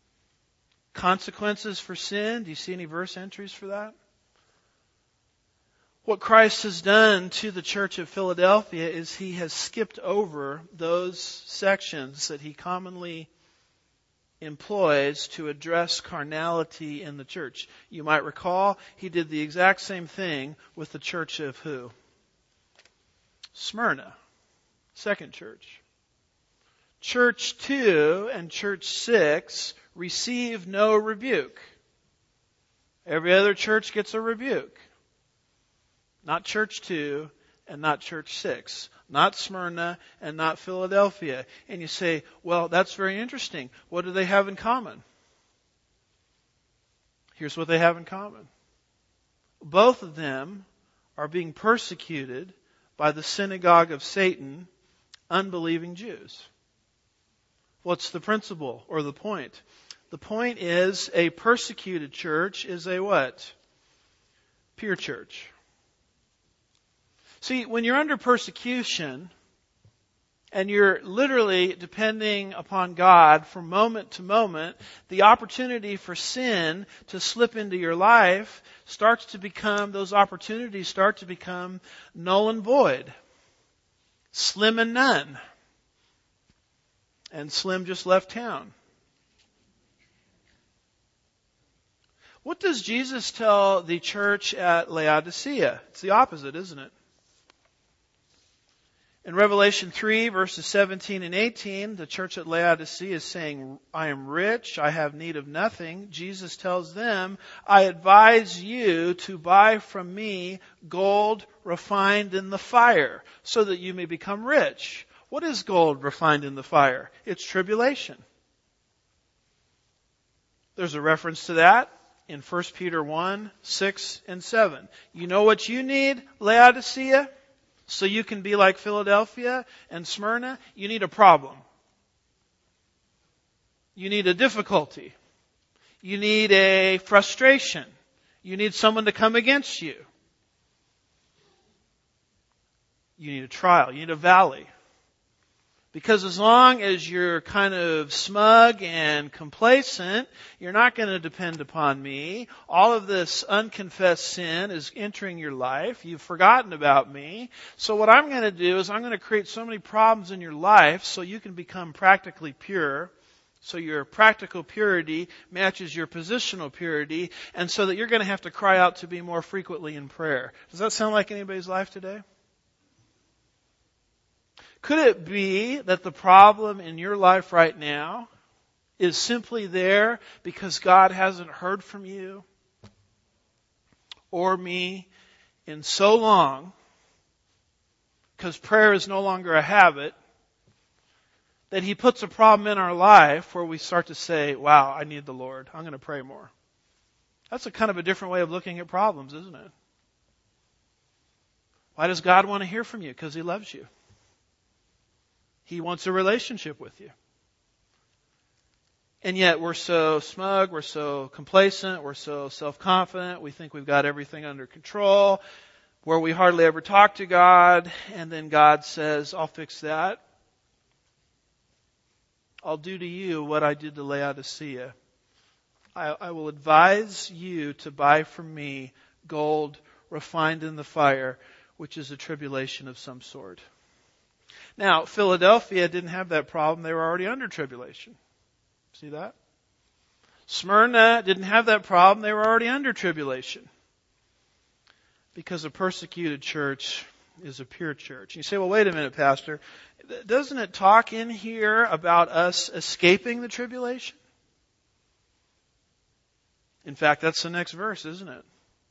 Consequences for sin. Do you see any verse entries for that? What Christ has done to the church of Philadelphia is he has skipped over those sections that he commonly employs to address carnality in the church. You might recall he did the exact same thing with the church of who? Smyrna, second church. Church two and church six receive no rebuke. Every other church gets a rebuke. Not church two and not church six. Not Smyrna and not Philadelphia. And you say, well, that's very interesting. What do they have in common? Here's what they have in common. Both of them are being persecuted by the synagogue of Satan, unbelieving Jews. What's the principle or the point? The point is a persecuted church is a what? Pure church. See, when you're under persecution and you're literally depending upon God from moment to moment, the opportunity for sin to slip into your life starts to become, those opportunities start to become null and void. Slim and none. And Slim just left town. What does Jesus tell the church at Laodicea? It's the opposite, isn't it? In Revelation three, verses seventeen and eighteen, the church at Laodicea is saying, I am rich, I have need of nothing. Jesus tells them, I advise you to buy from me gold refined in the fire, so that you may become rich. What is gold refined in the fire? It's tribulation. There's a reference to that in First Peter one, six, and seven. You know what you need, Laodicea? So you can be like Philadelphia and Smyrna? You need a problem. You need a difficulty. You need a frustration. You need someone to come against you. You need a trial. You need a valley. Because as long as you're kind of smug and complacent, you're not going to depend upon me. All of this unconfessed sin is entering your life. You've forgotten about me. So what I'm going to do is I'm going to create so many problems in your life so you can become practically pure. So your practical purity matches your positional purity. And so that you're going to have to cry out to be more frequently in prayer. Does that sound like anybody's life today? Could it be that the problem in your life right now is simply there because God hasn't heard from you or me in so long, because prayer is no longer a habit, that He puts a problem in our life where we start to say, wow, I need the Lord. I'm going to pray more. That's a kind of a different way of looking at problems, isn't it? Why does God want to hear from you? Because He loves you. He wants a relationship with you. And yet we're so smug, we're so complacent, we're so self-confident, we think we've got everything under control, where we hardly ever talk to God, and then God says, I'll fix that. I'll do to you what I did to Laodicea. I, I will advise you to buy from me gold refined in the fire, which is a tribulation of some sort. Now, Philadelphia didn't have that problem. They were already under tribulation. See that? Smyrna didn't have that problem. They were already under tribulation. Because a persecuted church is a pure church. You say, well, wait a minute, Pastor. Doesn't it talk in here about us escaping the tribulation? In fact, that's the next verse, isn't it?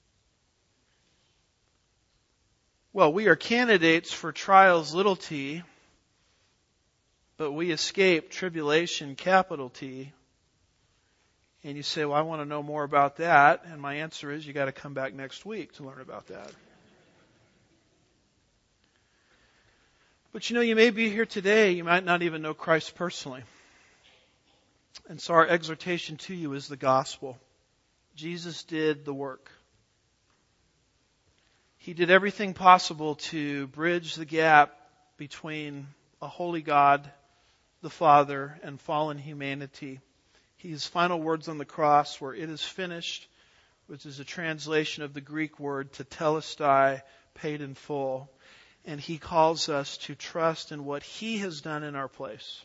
Well, we are candidates for trials, little t, but we escape tribulation, capital T. And you say, well, I want to know more about that. And my answer is, you got to come back next week to learn about that. But you know, you may be here today, you might not even know Christ personally. And so our exhortation to you is the gospel. Jesus did the work. He did everything possible to bridge the gap between a holy God, the Father, and fallen humanity. His final words on the cross were, it is finished, which is a translation of the Greek word tetelestai, paid in full. And He calls us to trust in what He has done in our place.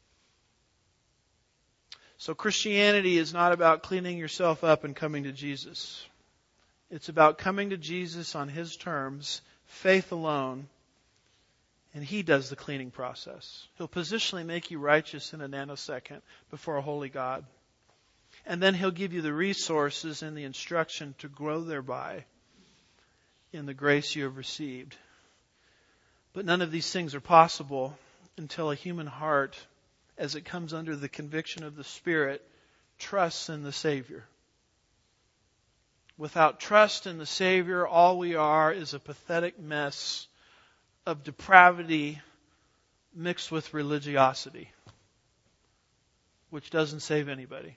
So Christianity is not about cleaning yourself up and coming to Jesus. It's about coming to Jesus on His terms, faith alone, and He does the cleaning process. He'll positionally make you righteous in a nanosecond before a holy God. And then He'll give you the resources and the instruction to grow thereby in the grace you have received. But none of these things are possible until a human heart, as it comes under the conviction of the Spirit, trusts in the Savior. Without trust in the Savior, all we are is a pathetic mess of depravity mixed with religiosity, which doesn't save anybody.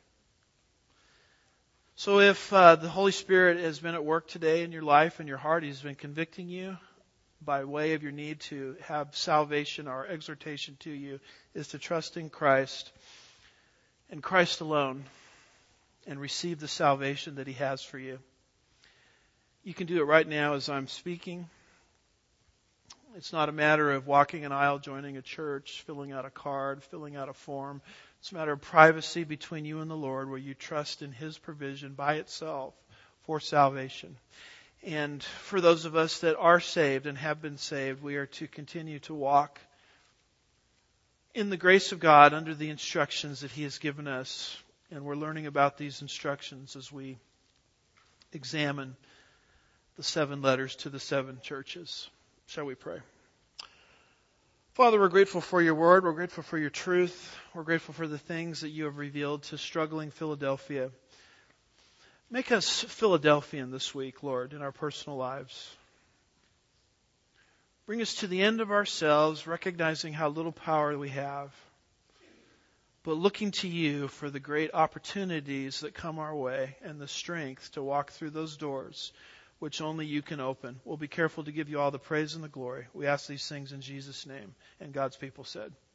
So if uh, the Holy Spirit has been at work today in your life and your heart, He's been convicting you by way of your need to have salvation, our exhortation to you is to trust in Christ and Christ alone and receive the salvation that He has for you. You can do it right now as I'm speaking. It's not a matter of walking an aisle, joining a church, filling out a card, filling out a form. It's a matter of privacy between you and the Lord where you trust in His provision by itself for salvation. And for those of us that are saved and have been saved, we are to continue to walk in the grace of God under the instructions that He has given us. And we're learning about these instructions as we examine the seven letters to the seven churches. Shall we pray? Father, we're grateful for your word. We're grateful for your truth. We're grateful for the things that you have revealed to struggling Philadelphia. Make us Philadelphian this week, Lord, in our personal lives. Bring us to the end of ourselves, recognizing how little power we have, but looking to you for the great opportunities that come our way and the strength to walk through those doors which only you can open. We'll be careful to give you all the praise and the glory. We ask these things in Jesus' name. And God's people said,